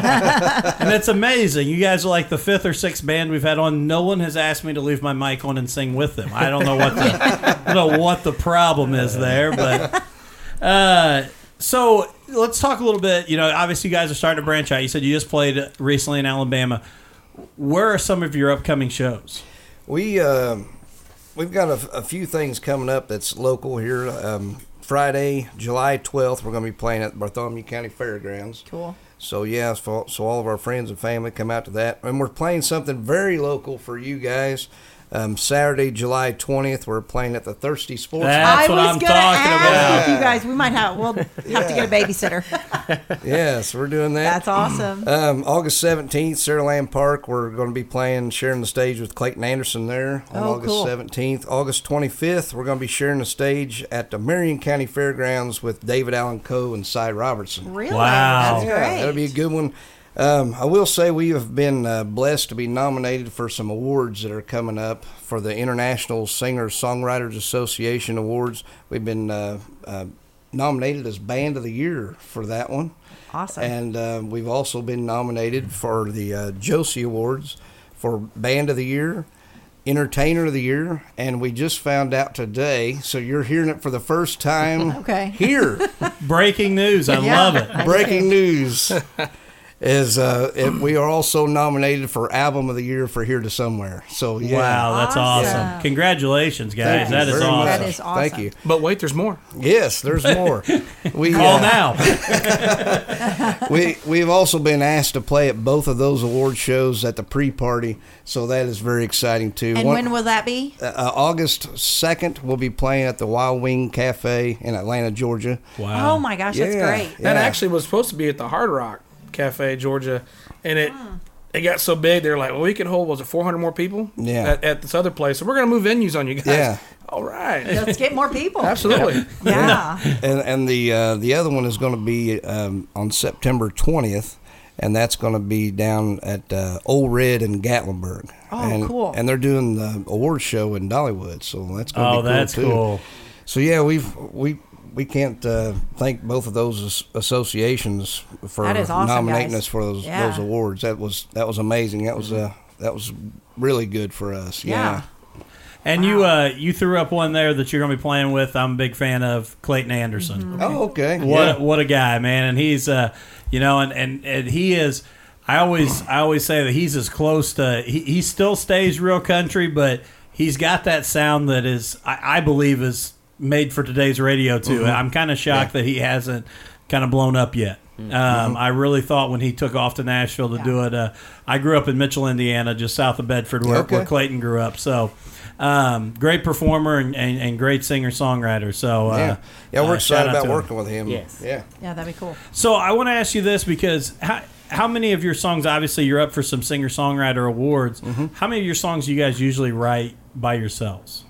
[SPEAKER 1] and it's amazing. You guys are like the fifth or sixth band we've had on. No one has asked me to leave my mic on and sing with them. I don't know what the I don't know what the problem is there, but uh, so let's talk a little bit. You know, obviously you guys are starting to branch out. You said you just played recently in Alabama. Where are some of your upcoming shows?
[SPEAKER 4] We uh, we've got a, a few things coming up that's local here. Um, Friday, July twelfth, we're going to be playing at the Bartholomew County Fairgrounds.
[SPEAKER 3] Cool.
[SPEAKER 4] So yeah, so, so all of our friends and family come out to that, and we're playing something very local for you guys. Um, Saturday, July twentieth, we're playing at the Thirsty Sports.
[SPEAKER 1] That's
[SPEAKER 3] I
[SPEAKER 1] what
[SPEAKER 3] was
[SPEAKER 1] I'm
[SPEAKER 3] gonna
[SPEAKER 1] talking
[SPEAKER 3] ask
[SPEAKER 1] about.
[SPEAKER 3] if you guys, we might have, we'll have to get a babysitter.
[SPEAKER 4] Yes, we're doing that.
[SPEAKER 3] That's awesome.
[SPEAKER 4] Um, August seventeenth, Saraland Park, we're going to be playing, sharing the stage with Clayton Anderson there on
[SPEAKER 3] Oh,
[SPEAKER 4] August
[SPEAKER 3] cool.
[SPEAKER 4] seventeenth. August twenty-fifth, we're going to be sharing the stage at the Marion County Fairgrounds with David Allen Coe and Cy Robertson.
[SPEAKER 3] Really?
[SPEAKER 1] Wow.
[SPEAKER 3] That's
[SPEAKER 4] Yeah,
[SPEAKER 3] great.
[SPEAKER 4] that'll be a good one. Um, I will say we have been uh, blessed to be nominated for some awards that are coming up for the International Singer-Songwriters Association Awards. We've been uh, uh, nominated as Band of the Year for that one.
[SPEAKER 3] Awesome.
[SPEAKER 4] And uh, we've also been nominated for the uh, Josie Awards for Band of the Year, Entertainer of the Year, and we just found out today, so you're hearing it for the first time
[SPEAKER 3] Okay.
[SPEAKER 4] here.
[SPEAKER 1] Breaking news. I
[SPEAKER 3] Yeah.
[SPEAKER 1] love it.
[SPEAKER 4] Breaking news is uh, it, we are also nominated for Album of the Year for Here to Somewhere. So yeah.
[SPEAKER 1] Wow, that's awesome.
[SPEAKER 3] Awesome.
[SPEAKER 1] Congratulations, guys.
[SPEAKER 4] Thank you
[SPEAKER 1] That is
[SPEAKER 4] very
[SPEAKER 1] awesome.
[SPEAKER 4] much.
[SPEAKER 3] That is awesome.
[SPEAKER 4] Thank you.
[SPEAKER 5] But wait, there's more.
[SPEAKER 4] Yes, there's more. We
[SPEAKER 1] Call
[SPEAKER 4] uh,
[SPEAKER 1] now.
[SPEAKER 4] we we've also been asked to play at both of those award shows at the pre-party, so that is very exciting too.
[SPEAKER 3] And
[SPEAKER 4] One-
[SPEAKER 3] when will that be?
[SPEAKER 4] uh, August second, we'll be playing at the Wild Wing Cafe in Atlanta, Georgia.
[SPEAKER 1] Wow.
[SPEAKER 3] Oh my gosh, that's
[SPEAKER 4] Yeah.
[SPEAKER 3] great.
[SPEAKER 5] That
[SPEAKER 4] Yeah.
[SPEAKER 5] actually was supposed to be at the Hard Rock Cafe, Georgia, and it it got so big. They're like, well, we can hold was it four hundred more people?
[SPEAKER 4] Yeah.
[SPEAKER 5] At, at this other place, so we're gonna move venues on you guys.
[SPEAKER 4] Yeah.
[SPEAKER 5] All right.
[SPEAKER 3] Let's get more people.
[SPEAKER 5] Absolutely.
[SPEAKER 3] Yeah.
[SPEAKER 4] And and the uh, the other one is going to be um, on September twentieth, and that's going to be down at uh, Old Red in Gatlinburg.
[SPEAKER 3] Oh,
[SPEAKER 4] and,
[SPEAKER 3] cool.
[SPEAKER 4] And they're doing the award show in Dollywood, so that's going to
[SPEAKER 1] Oh,
[SPEAKER 4] be cool
[SPEAKER 1] that's
[SPEAKER 4] too.
[SPEAKER 1] cool.
[SPEAKER 4] So yeah, we've we we can't uh, thank both of those as- associations for
[SPEAKER 3] That is awesome,
[SPEAKER 4] nominating
[SPEAKER 3] guys.
[SPEAKER 4] us for those
[SPEAKER 3] Yeah.
[SPEAKER 4] those awards. That was that was amazing. That was uh that was really good for us.
[SPEAKER 3] Yeah.
[SPEAKER 1] And you uh, you threw up one there that you're going to be playing with. I'm a big fan of Clayton Anderson.
[SPEAKER 3] Mm-hmm.
[SPEAKER 4] Oh, okay.
[SPEAKER 1] What
[SPEAKER 4] Yeah.
[SPEAKER 1] what a guy, man! And he's uh, you know, and, and, and he is. I always I always say that he's as close to. He, he still stays real country, but he's got that sound that is I, I believe is made for today's radio too. I'm kind of shocked that he hasn't kind of blown up yet. Um, I really thought when he took off to Nashville to
[SPEAKER 3] Yeah.
[SPEAKER 1] do it. Uh, I grew up in Mitchell, Indiana, just south of Bedford, where,
[SPEAKER 4] Okay.
[SPEAKER 1] where Clayton grew up. So. Um, great performer and, and, and great singer songwriter. So uh,
[SPEAKER 4] Yeah, yeah, we're
[SPEAKER 1] uh, shout
[SPEAKER 4] excited
[SPEAKER 1] out
[SPEAKER 4] about
[SPEAKER 1] to him.
[SPEAKER 4] working with him.
[SPEAKER 6] Yes.
[SPEAKER 4] Yeah.
[SPEAKER 3] Yeah, that'd be cool.
[SPEAKER 1] So I want to ask you this because how, how many of your songs, obviously you're up for some singer-songwriter awards,
[SPEAKER 4] Mm-hmm.
[SPEAKER 1] how many of your songs do you guys usually write by yourselves?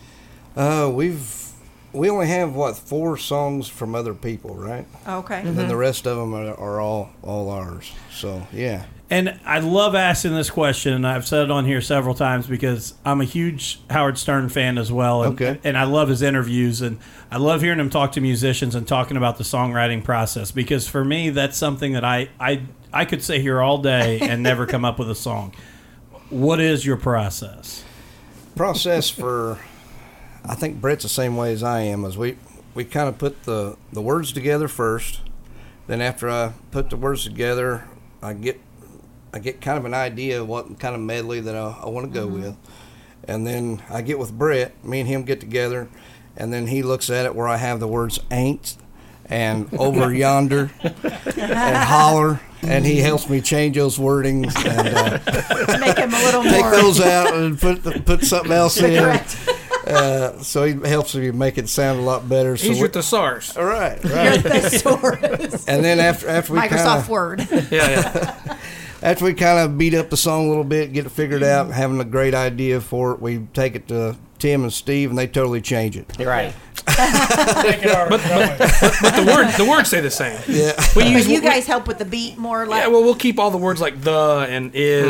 [SPEAKER 4] Uh, we've we only have what four songs from other people, right?
[SPEAKER 3] Okay.
[SPEAKER 4] And then the rest of them are, are all all ours. So yeah.
[SPEAKER 1] And I love asking this question, and I've said it on here several times because I'm a huge Howard Stern fan as well. And,
[SPEAKER 4] Okay.
[SPEAKER 1] and I love his interviews, and I love hearing him talk to musicians and talking about the songwriting process because for me, that's something that I, I, I could sit here all day and never come up with a song. What is your process?
[SPEAKER 4] Process for, I think Brett's the same way as I am. Is we we kind of put the the words together first, then after I put the words together, I get I get kind of an idea of what kind of medley that I, I want to go with, And then I get with Brett, me and him get together, and then he looks at it where I have the words ain't and over yonder and holler, and he helps me change those wordings and uh,
[SPEAKER 3] Make him a little
[SPEAKER 4] take
[SPEAKER 3] more.
[SPEAKER 4] those out and put the, put something else in.
[SPEAKER 3] Correct.
[SPEAKER 4] Uh, so he helps me make it sound a lot better. So
[SPEAKER 5] He's your
[SPEAKER 4] we're-
[SPEAKER 5] thesaurus.
[SPEAKER 4] all right,
[SPEAKER 3] Your
[SPEAKER 4] right.
[SPEAKER 3] thesaurus.
[SPEAKER 4] And then after after we
[SPEAKER 3] Microsoft
[SPEAKER 4] kind
[SPEAKER 3] Word.
[SPEAKER 5] Yeah, yeah.
[SPEAKER 4] after we kind of beat up the song a little bit, get it figured out, having a great idea for it, we take it to Tim and Steve, and they totally change it.
[SPEAKER 6] You're right.
[SPEAKER 7] Make it our
[SPEAKER 5] But the word the words stay the same.
[SPEAKER 4] Yeah.
[SPEAKER 5] We
[SPEAKER 3] But
[SPEAKER 5] use
[SPEAKER 3] you
[SPEAKER 5] we-
[SPEAKER 3] guys help with the beat more or less.
[SPEAKER 5] Yeah, well, we'll keep all the words like the and is.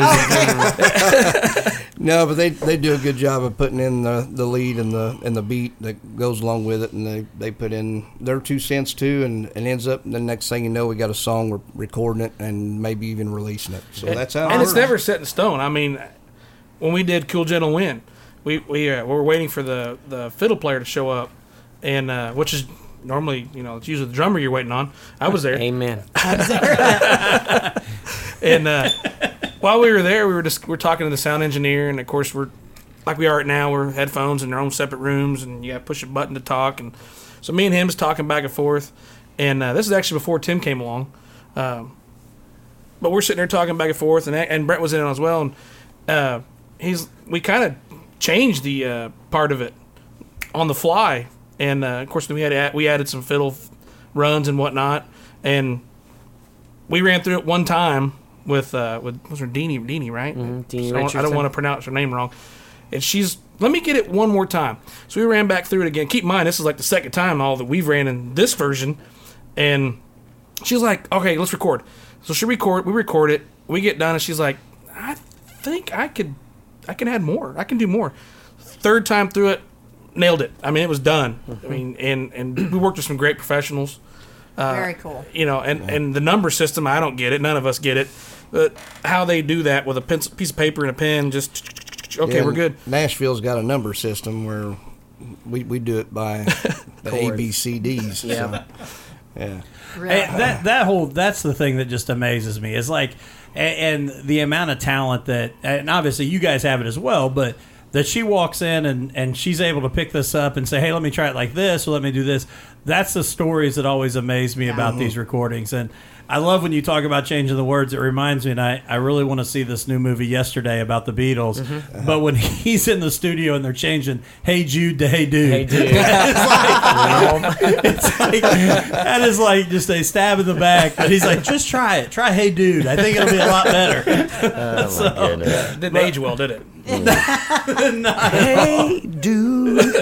[SPEAKER 4] No, but they they do a good job of putting in the, the lead and the and the beat that goes along with it, and they, they put in their two cents too, and it ends up. And the next thing you know, we got a song, we're recording it, and maybe even releasing it. So that's how. it
[SPEAKER 5] And it's
[SPEAKER 4] works.
[SPEAKER 5] never set in stone. I mean, when we did "Cool Gentle Wind," we we, uh, we were waiting for the, the fiddle player to show up, and uh, which is normally, you know, it's usually the drummer you're waiting on. I was there,
[SPEAKER 6] Amen.
[SPEAKER 5] and uh, while we were there, we were just we we're talking to the sound engineer, and of course we're like we are right now. We're headphones in their own separate rooms, and you got to push a button to talk. And so me and him was talking back and forth, and uh, this is actually before Tim came along. Um, but we're sitting there talking back and forth, and and Brett was in it as well. And uh, he's we kind of changed the uh, part of it on the fly, and uh, of course we had add, we added some fiddle runs and whatnot, and we ran through it one time with uh, with was her Deanie Deanie right?
[SPEAKER 6] Mhm, Deanie
[SPEAKER 5] So I don't- I don't
[SPEAKER 6] Richardson.
[SPEAKER 5] want to pronounce her name wrong. And she's let me get it one more time. So we ran back through it again. Keep in mind this is like the second time all that we've ran in this version, and she's like, okay, let's record. So she record, we record it, we get done, and she's like, I think I could, I can add more, I can do more. Third time through it, nailed it. I mean, it was done. I mean, and and we worked with some great professionals. Uh,
[SPEAKER 3] Very cool.
[SPEAKER 5] You know, and and the number system, I don't get it. None of us get it. But how they do that with a pencil, piece of paper and a pen, just okay,
[SPEAKER 4] Yeah,
[SPEAKER 5] we're good.
[SPEAKER 4] Nashville's got a number system where we, we do it by the A, B, C, Ds.
[SPEAKER 6] Yeah.
[SPEAKER 4] So, yeah.
[SPEAKER 3] Really.
[SPEAKER 2] Hey, that that whole that's the thing that just amazes me is like, and, and the amount of talent that, and obviously you guys have it as well, but that she walks in and and she's able to pick this up and say, hey, let me try it like this, or let me do this. That's the stories that always amaze me about these recordings. And I love when you talk about changing the words. It reminds me, and I, I really want to see this new movie Yesterday about the Beatles.
[SPEAKER 6] Mm-hmm.
[SPEAKER 2] But when he's in the studio and they're changing Hey Jude to Hey Dude.
[SPEAKER 6] Hey, dude.
[SPEAKER 2] It's like, that is like just a stab in the back. But he's like, just try it. Try Hey Dude. I think it'll be a lot better.
[SPEAKER 6] Oh, my goodness.
[SPEAKER 5] Didn't age well, did it?
[SPEAKER 6] Hey, dude.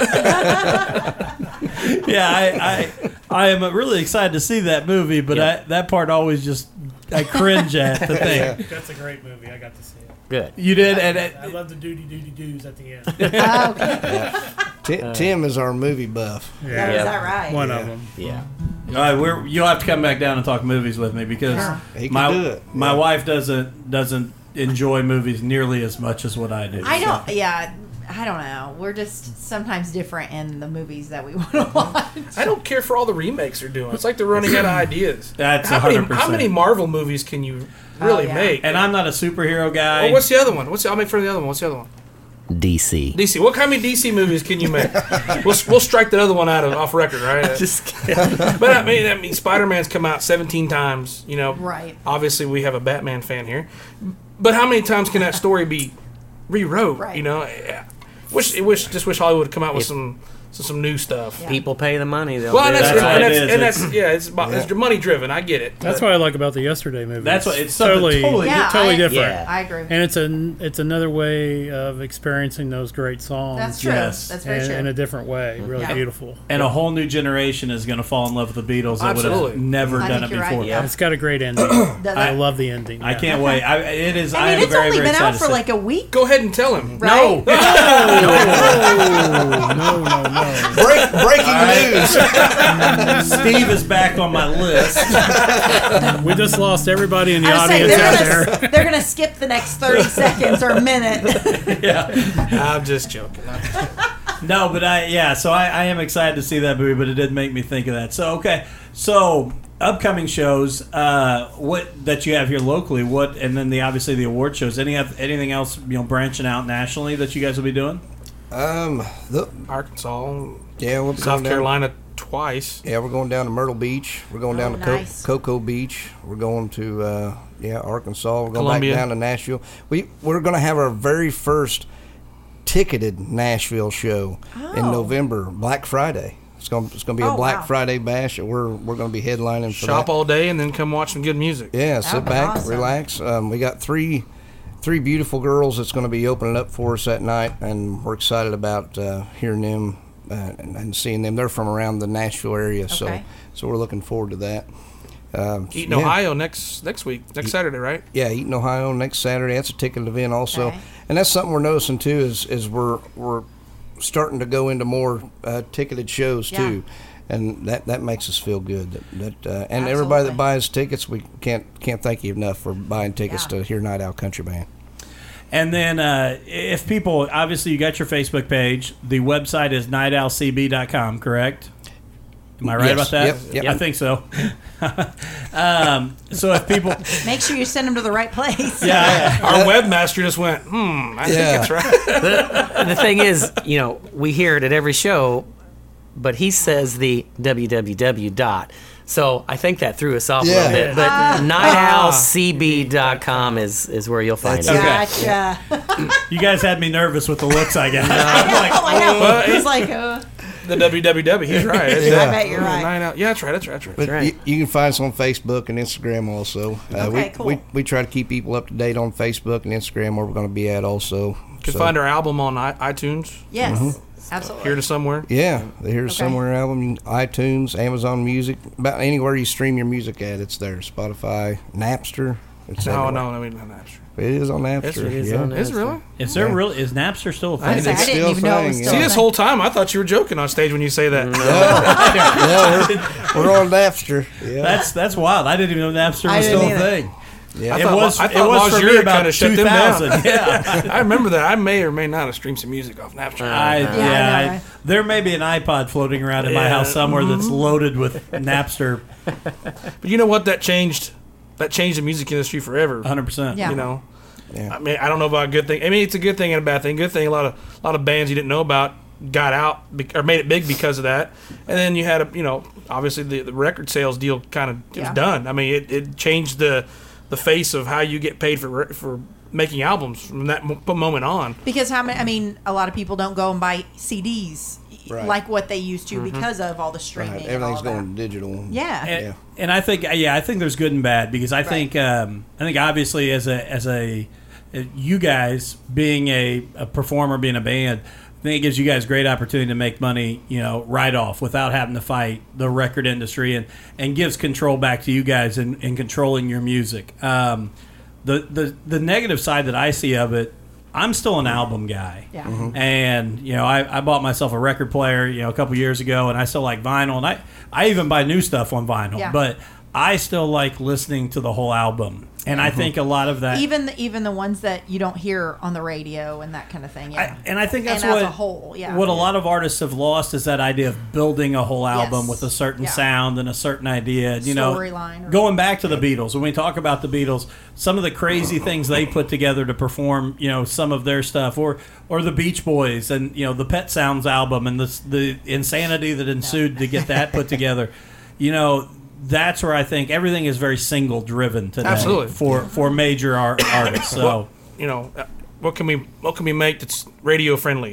[SPEAKER 2] Yeah, I, I I am really excited to see that movie, but
[SPEAKER 6] Yeah.
[SPEAKER 2] I, that part always just I cringe at the thing.
[SPEAKER 7] That's a great movie. I got to see it.
[SPEAKER 6] Good.
[SPEAKER 2] You did, and it,
[SPEAKER 7] I love the duty duty doos at the end.
[SPEAKER 3] Oh, okay.
[SPEAKER 4] Tim, Tim is our movie buff.
[SPEAKER 3] That-
[SPEAKER 6] Yeah.
[SPEAKER 3] Is that right?
[SPEAKER 7] One of them.
[SPEAKER 6] Yeah.
[SPEAKER 2] all right, we're, you'll have to come back down and talk movies with me because
[SPEAKER 3] Yeah.
[SPEAKER 4] He can
[SPEAKER 2] my
[SPEAKER 4] do it.
[SPEAKER 2] my
[SPEAKER 4] Yeah.
[SPEAKER 2] wife doesn't doesn't enjoy movies nearly as much as what I do.
[SPEAKER 3] I
[SPEAKER 2] so.
[SPEAKER 3] don't. Yeah, I don't know. We're just sometimes different in the movies that we want to watch.
[SPEAKER 5] I don't care for all the remakes they're doing. It's like they're running out of ideas.
[SPEAKER 2] That's
[SPEAKER 5] how many,
[SPEAKER 2] one hundred percent.
[SPEAKER 5] how many Marvel movies can you really
[SPEAKER 3] Oh, yeah.
[SPEAKER 5] make?
[SPEAKER 2] And I'm not a superhero guy.
[SPEAKER 5] Well, what's the other one? What's the, I'll make fun of the other one. What's the other one?
[SPEAKER 6] D C.
[SPEAKER 5] D C. What kind of D C movies can you make? we'll, we'll strike that other one out of off record, right?
[SPEAKER 6] Just kidding.
[SPEAKER 5] But I mean, I mean, Spider-Man's come out seventeen times. You know,
[SPEAKER 3] Right.
[SPEAKER 5] Obviously, we have a Batman fan here, but how many times can that story be rewrote?
[SPEAKER 3] Right.
[SPEAKER 5] You know, Yeah. wish, wish, just wish Hollywood would come out with
[SPEAKER 6] If-
[SPEAKER 5] some, some, some new stuff.
[SPEAKER 3] Yeah.
[SPEAKER 6] People pay the money. They'll
[SPEAKER 5] Well,
[SPEAKER 6] do
[SPEAKER 5] and that's,
[SPEAKER 6] it.
[SPEAKER 2] That's what
[SPEAKER 5] and
[SPEAKER 2] it
[SPEAKER 5] that's,
[SPEAKER 2] is.
[SPEAKER 5] and
[SPEAKER 2] It's-
[SPEAKER 5] that's yeah, it's about, it's money driven. I get it.
[SPEAKER 7] That's
[SPEAKER 5] but-
[SPEAKER 7] what I like about the Yesterday movie.
[SPEAKER 2] That's what it's something
[SPEAKER 7] totally,
[SPEAKER 2] totally
[SPEAKER 3] Yeah,
[SPEAKER 7] totally
[SPEAKER 3] I-
[SPEAKER 7] different.
[SPEAKER 6] Yeah.
[SPEAKER 3] I agree.
[SPEAKER 7] And it's an it's another way of experiencing those great songs.
[SPEAKER 3] That's true.
[SPEAKER 2] Yes.
[SPEAKER 3] That's very
[SPEAKER 7] in,
[SPEAKER 3] true.
[SPEAKER 7] in a different way. Really
[SPEAKER 3] Yeah.
[SPEAKER 7] beautiful.
[SPEAKER 2] and a whole new generation is going to fall in love with the Beatles that would
[SPEAKER 5] Absolutely.
[SPEAKER 2] have never
[SPEAKER 3] I
[SPEAKER 2] done
[SPEAKER 3] think
[SPEAKER 2] it
[SPEAKER 3] you're right,
[SPEAKER 2] before.
[SPEAKER 3] yeah.
[SPEAKER 7] It's got a great ending.
[SPEAKER 3] Does
[SPEAKER 7] I
[SPEAKER 3] it?
[SPEAKER 7] love the ending.
[SPEAKER 2] I
[SPEAKER 7] yeah.
[SPEAKER 2] can't wait. I, it is.
[SPEAKER 3] I mean,
[SPEAKER 2] am
[SPEAKER 3] it's
[SPEAKER 2] very,
[SPEAKER 3] only
[SPEAKER 2] very
[SPEAKER 3] been out
[SPEAKER 2] excited
[SPEAKER 3] for
[SPEAKER 2] to see-
[SPEAKER 3] like a week,
[SPEAKER 5] Go ahead and tell him.
[SPEAKER 3] right?
[SPEAKER 2] No.
[SPEAKER 7] No, no, no.
[SPEAKER 4] Break, breaking news.
[SPEAKER 2] Steve is back on my list.
[SPEAKER 7] We just lost everybody in the
[SPEAKER 3] I was saying
[SPEAKER 7] audience out
[SPEAKER 3] they're
[SPEAKER 7] there.
[SPEAKER 3] gonna they're gonna skip the next thirty seconds or a minute.
[SPEAKER 5] I'm just joking.
[SPEAKER 2] No, but I yeah. So I, I am excited to see that movie, but it did make me think of that. So okay, so
[SPEAKER 1] upcoming shows, uh, what that you have here locally, what, and then the obviously the award shows. Any anything else you know branching out nationally that you guys will be doing?
[SPEAKER 4] Um, the,
[SPEAKER 5] Arkansas,
[SPEAKER 4] yeah, we'll be
[SPEAKER 5] South
[SPEAKER 4] going down-
[SPEAKER 5] Carolina twice.
[SPEAKER 4] Yeah, we're going down to Myrtle Beach. We're going down
[SPEAKER 3] Oh,
[SPEAKER 4] to Co-
[SPEAKER 3] nice.
[SPEAKER 4] Cocoa Beach. We're going to uh, yeah Arkansas. We're going
[SPEAKER 5] Columbia.
[SPEAKER 4] back down to Nashville. We we're going to have our very first ticketed Nashville show in
[SPEAKER 3] Oh.
[SPEAKER 4] November, Black Friday. It's going it's going to be a
[SPEAKER 3] Oh,
[SPEAKER 4] Black
[SPEAKER 3] wow.
[SPEAKER 4] Friday bash. And we're we're going to be headlining for
[SPEAKER 5] Shop
[SPEAKER 4] that.
[SPEAKER 5] all day and then come watch some good music.
[SPEAKER 4] Yeah,
[SPEAKER 3] That'd
[SPEAKER 4] sit
[SPEAKER 3] be
[SPEAKER 4] back,
[SPEAKER 3] awesome.
[SPEAKER 4] relax. Um, we got three three beautiful girls that's going to be opening up for us that night, and we're excited about uh, hearing them uh, and, and seeing them. They're from around the Nashville area, so
[SPEAKER 3] Okay.
[SPEAKER 4] so we're looking forward to that. Um,
[SPEAKER 5] Eaton,
[SPEAKER 4] yeah.
[SPEAKER 5] Ohio next next week, next Saturday, right?
[SPEAKER 4] Yeah, Eaton, Ohio next Saturday. That's a ticketed event also,
[SPEAKER 3] Okay.
[SPEAKER 4] and that's something we're noticing too. Is is we're we're starting to go into more uh, ticketed shows
[SPEAKER 3] Yeah.
[SPEAKER 4] too, and that, that makes us feel good. That, that uh, and everybody that
[SPEAKER 3] Absolutely.
[SPEAKER 4] buys tickets, we can't can't thank you enough for buying tickets
[SPEAKER 3] Yeah.
[SPEAKER 4] to hear Night Owl Country Band.
[SPEAKER 1] And then, uh, if people, obviously, you got your Facebook page. The website is night owl c b dot com, correct? Am I right
[SPEAKER 4] Yes.
[SPEAKER 1] about that?
[SPEAKER 4] Yep, yep.
[SPEAKER 1] I think so. um, so if people,
[SPEAKER 3] Make sure you send them to the right place.
[SPEAKER 1] yeah,
[SPEAKER 5] Our webmaster just went, hmm, I
[SPEAKER 4] Yeah.
[SPEAKER 5] think it's right.
[SPEAKER 6] the, the thing is, you know, we hear it at every show, but he says the www dot. So I think that threw us off a
[SPEAKER 4] Yeah.
[SPEAKER 6] little bit. But night owl c b dot com is, is where you'll find
[SPEAKER 4] That's
[SPEAKER 6] it.
[SPEAKER 3] Gotcha.
[SPEAKER 1] you guys had me nervous with the looks I got.
[SPEAKER 3] Oh, I know.
[SPEAKER 5] Well,
[SPEAKER 3] It's like, uh,
[SPEAKER 5] The W W W, he's right. It's,
[SPEAKER 4] Yeah.
[SPEAKER 3] I bet you're right.
[SPEAKER 5] Nine out. Yeah, that's right. That's right. That's right.
[SPEAKER 4] But
[SPEAKER 6] right.
[SPEAKER 4] you, you can find us on Facebook and Instagram also. Uh,
[SPEAKER 3] Okay,
[SPEAKER 4] we,
[SPEAKER 3] cool.
[SPEAKER 4] we we try to keep people up to date on Facebook and Instagram where we're going to be at also.
[SPEAKER 5] You can
[SPEAKER 4] So,
[SPEAKER 5] find our album on I- iTunes.
[SPEAKER 3] yes,
[SPEAKER 4] Mm-hmm.
[SPEAKER 3] absolutely.
[SPEAKER 5] Here to somewhere.
[SPEAKER 4] Yeah, the Here's
[SPEAKER 3] Okay.
[SPEAKER 4] Somewhere album, you can- iTunes, Amazon Music, about anywhere you stream your music at, it's there. Spotify, Napster. It's
[SPEAKER 5] No,
[SPEAKER 4] everywhere.
[SPEAKER 5] no, no, we don't have Napster.
[SPEAKER 4] It is on Napster.
[SPEAKER 5] It's,
[SPEAKER 6] it is
[SPEAKER 4] yeah.
[SPEAKER 6] on
[SPEAKER 5] Is it really?
[SPEAKER 1] Is there
[SPEAKER 4] Yeah.
[SPEAKER 1] really is Napster still a
[SPEAKER 3] I,
[SPEAKER 1] thing?
[SPEAKER 3] was like, I
[SPEAKER 4] It's
[SPEAKER 3] didn't
[SPEAKER 4] still
[SPEAKER 3] even know it was
[SPEAKER 4] thing,
[SPEAKER 3] still
[SPEAKER 5] See,
[SPEAKER 3] a
[SPEAKER 5] this
[SPEAKER 3] thing.
[SPEAKER 5] whole time I thought you were joking on stage when you say that.
[SPEAKER 4] Yeah, we're, we're on Napster. Yeah.
[SPEAKER 1] That's that's wild. I didn't even know Napster
[SPEAKER 3] I
[SPEAKER 1] was still a
[SPEAKER 3] didn't either.
[SPEAKER 1] thing.
[SPEAKER 4] yeah.
[SPEAKER 5] I
[SPEAKER 1] It
[SPEAKER 5] thought-
[SPEAKER 1] was
[SPEAKER 5] I
[SPEAKER 1] it
[SPEAKER 5] thought
[SPEAKER 1] was for
[SPEAKER 5] Lajure
[SPEAKER 1] me about
[SPEAKER 5] kinda shut
[SPEAKER 1] two
[SPEAKER 5] them down.
[SPEAKER 1] thousand. Yeah.
[SPEAKER 5] I remember that. I may or may not have streamed some music off Napster.
[SPEAKER 1] I, yeah,
[SPEAKER 3] I know,
[SPEAKER 1] I-
[SPEAKER 3] right?
[SPEAKER 1] there may be an iPod floating around in my
[SPEAKER 5] Yeah.
[SPEAKER 1] house somewhere that's loaded with Napster
[SPEAKER 5] But you know what? That changed. That changed the music industry forever.
[SPEAKER 1] one hundred percent.
[SPEAKER 3] Yeah.
[SPEAKER 5] You know.
[SPEAKER 4] Yeah.
[SPEAKER 5] I mean, I don't know about a good thing. I mean, it's a good thing and a bad thing. Good thing, a lot of a lot of bands you didn't know about got out be- or made it big because of that. And then you had a, you know, obviously the, the record sales deal kind of it was
[SPEAKER 3] Yeah.
[SPEAKER 5] done. I mean, it, it changed the the face of how you get paid for re- for making albums from that mo- moment on.
[SPEAKER 3] Because how many? I mean, a lot of people don't go and buy C Ds
[SPEAKER 4] Right.
[SPEAKER 3] like what they used to because of all the streaming.
[SPEAKER 4] Right,
[SPEAKER 3] and all
[SPEAKER 4] everything's
[SPEAKER 3] of that.
[SPEAKER 4] going digital.
[SPEAKER 3] Yeah.
[SPEAKER 1] And,
[SPEAKER 4] Yeah.
[SPEAKER 1] and I think yeah, I think there's good and bad because I
[SPEAKER 3] Right.
[SPEAKER 1] think um, I think obviously as a as a you guys being a, a performer, being a band, I think it gives you guys great opportunity to make money, you know, right off without having to fight the record industry and, and gives control back to you guys in, in controlling your music. Um, the, the the negative side that I see of it, I'm still an album guy.
[SPEAKER 3] Yeah.
[SPEAKER 4] Mm-hmm.
[SPEAKER 1] And, you know, I, I bought myself a record player, you know, a couple years ago, and I still like vinyl. And I, I even buy new stuff on vinyl.
[SPEAKER 3] Yeah.
[SPEAKER 1] But I still like listening to the whole album. And I think a lot of that...
[SPEAKER 3] Even the, even the ones that you don't hear on the radio and that kind of thing. Yeah.
[SPEAKER 1] I, and I think that's
[SPEAKER 3] And as
[SPEAKER 1] what
[SPEAKER 3] a whole, yeah.
[SPEAKER 1] what a lot of artists have lost is that idea of building a whole album
[SPEAKER 3] Yes.
[SPEAKER 1] with a certain
[SPEAKER 3] Yeah.
[SPEAKER 1] sound and a certain idea. You know,
[SPEAKER 3] Storyline or-
[SPEAKER 1] going back to the Beatles, when we talk about the Beatles, some of the crazy things they put together to perform, you know, some of their stuff, or or the Beach Boys and you know the Pet Sounds album and the the insanity that ensued to get that put together. You know. That's where I think everything is very single driven today.
[SPEAKER 5] Absolutely.
[SPEAKER 1] for for major art, artists. So
[SPEAKER 5] Well, you know, uh, what can we what can we make that's radio friendly?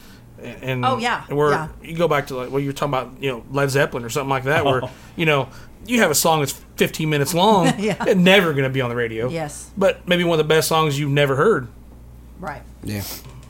[SPEAKER 5] And
[SPEAKER 3] Oh, yeah,
[SPEAKER 5] and we're
[SPEAKER 3] yeah.
[SPEAKER 5] you go back to like well, you're talking about you know Led Zeppelin or something like that, where
[SPEAKER 1] Oh.
[SPEAKER 5] you know you have a song that's fifteen minutes long,
[SPEAKER 3] Yeah.
[SPEAKER 5] it's never going to be on the radio.
[SPEAKER 3] Yes.
[SPEAKER 5] but maybe one of the best songs you've never heard.
[SPEAKER 3] Right.
[SPEAKER 4] Yeah.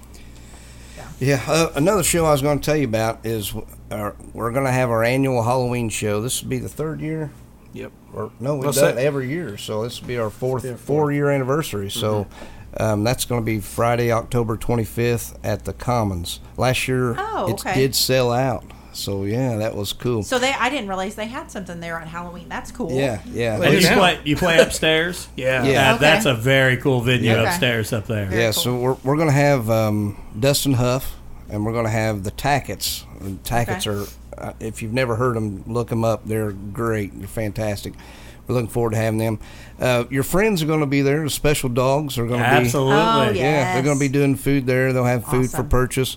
[SPEAKER 4] Yeah. Uh, another show I was going to tell you about is our, we're going to have our annual Halloween show. This will be the third year.
[SPEAKER 5] Yep.
[SPEAKER 4] Or no, we've
[SPEAKER 5] Well,
[SPEAKER 4] done
[SPEAKER 5] so-
[SPEAKER 4] it every year. So this will be our fourth four year anniversary. So um, that's going to be Friday, October twenty-fifth at the Commons. Last year
[SPEAKER 3] Oh,
[SPEAKER 4] it
[SPEAKER 3] okay.
[SPEAKER 4] did sell out. So yeah, that was cool.
[SPEAKER 3] So they, I didn't realize they had something there on Halloween. That's cool.
[SPEAKER 4] yeah, yeah.
[SPEAKER 1] Oh,
[SPEAKER 5] They
[SPEAKER 1] you
[SPEAKER 5] do now.
[SPEAKER 1] play you play upstairs.
[SPEAKER 5] Yeah.
[SPEAKER 4] Yeah.
[SPEAKER 1] That-
[SPEAKER 3] Okay.
[SPEAKER 1] that's a very cool venue
[SPEAKER 3] Okay.
[SPEAKER 1] upstairs up there.
[SPEAKER 3] Very
[SPEAKER 4] Yeah,
[SPEAKER 3] cool.
[SPEAKER 4] so we're, we're going to have um, Dustin Huff, and we're going to have the Tackets. The Tackets
[SPEAKER 3] Okay.
[SPEAKER 4] are uh, if you've never heard them, look them up. They're great. They're fantastic. We're looking forward to having them. Uh, your friends are going to be there. The Special Dogs are going to be.
[SPEAKER 1] Absolutely.
[SPEAKER 3] Oh,
[SPEAKER 4] Yeah,
[SPEAKER 3] yes.
[SPEAKER 4] they're going to be doing food there. They'll have food for
[SPEAKER 3] Awesome.
[SPEAKER 4] purchase.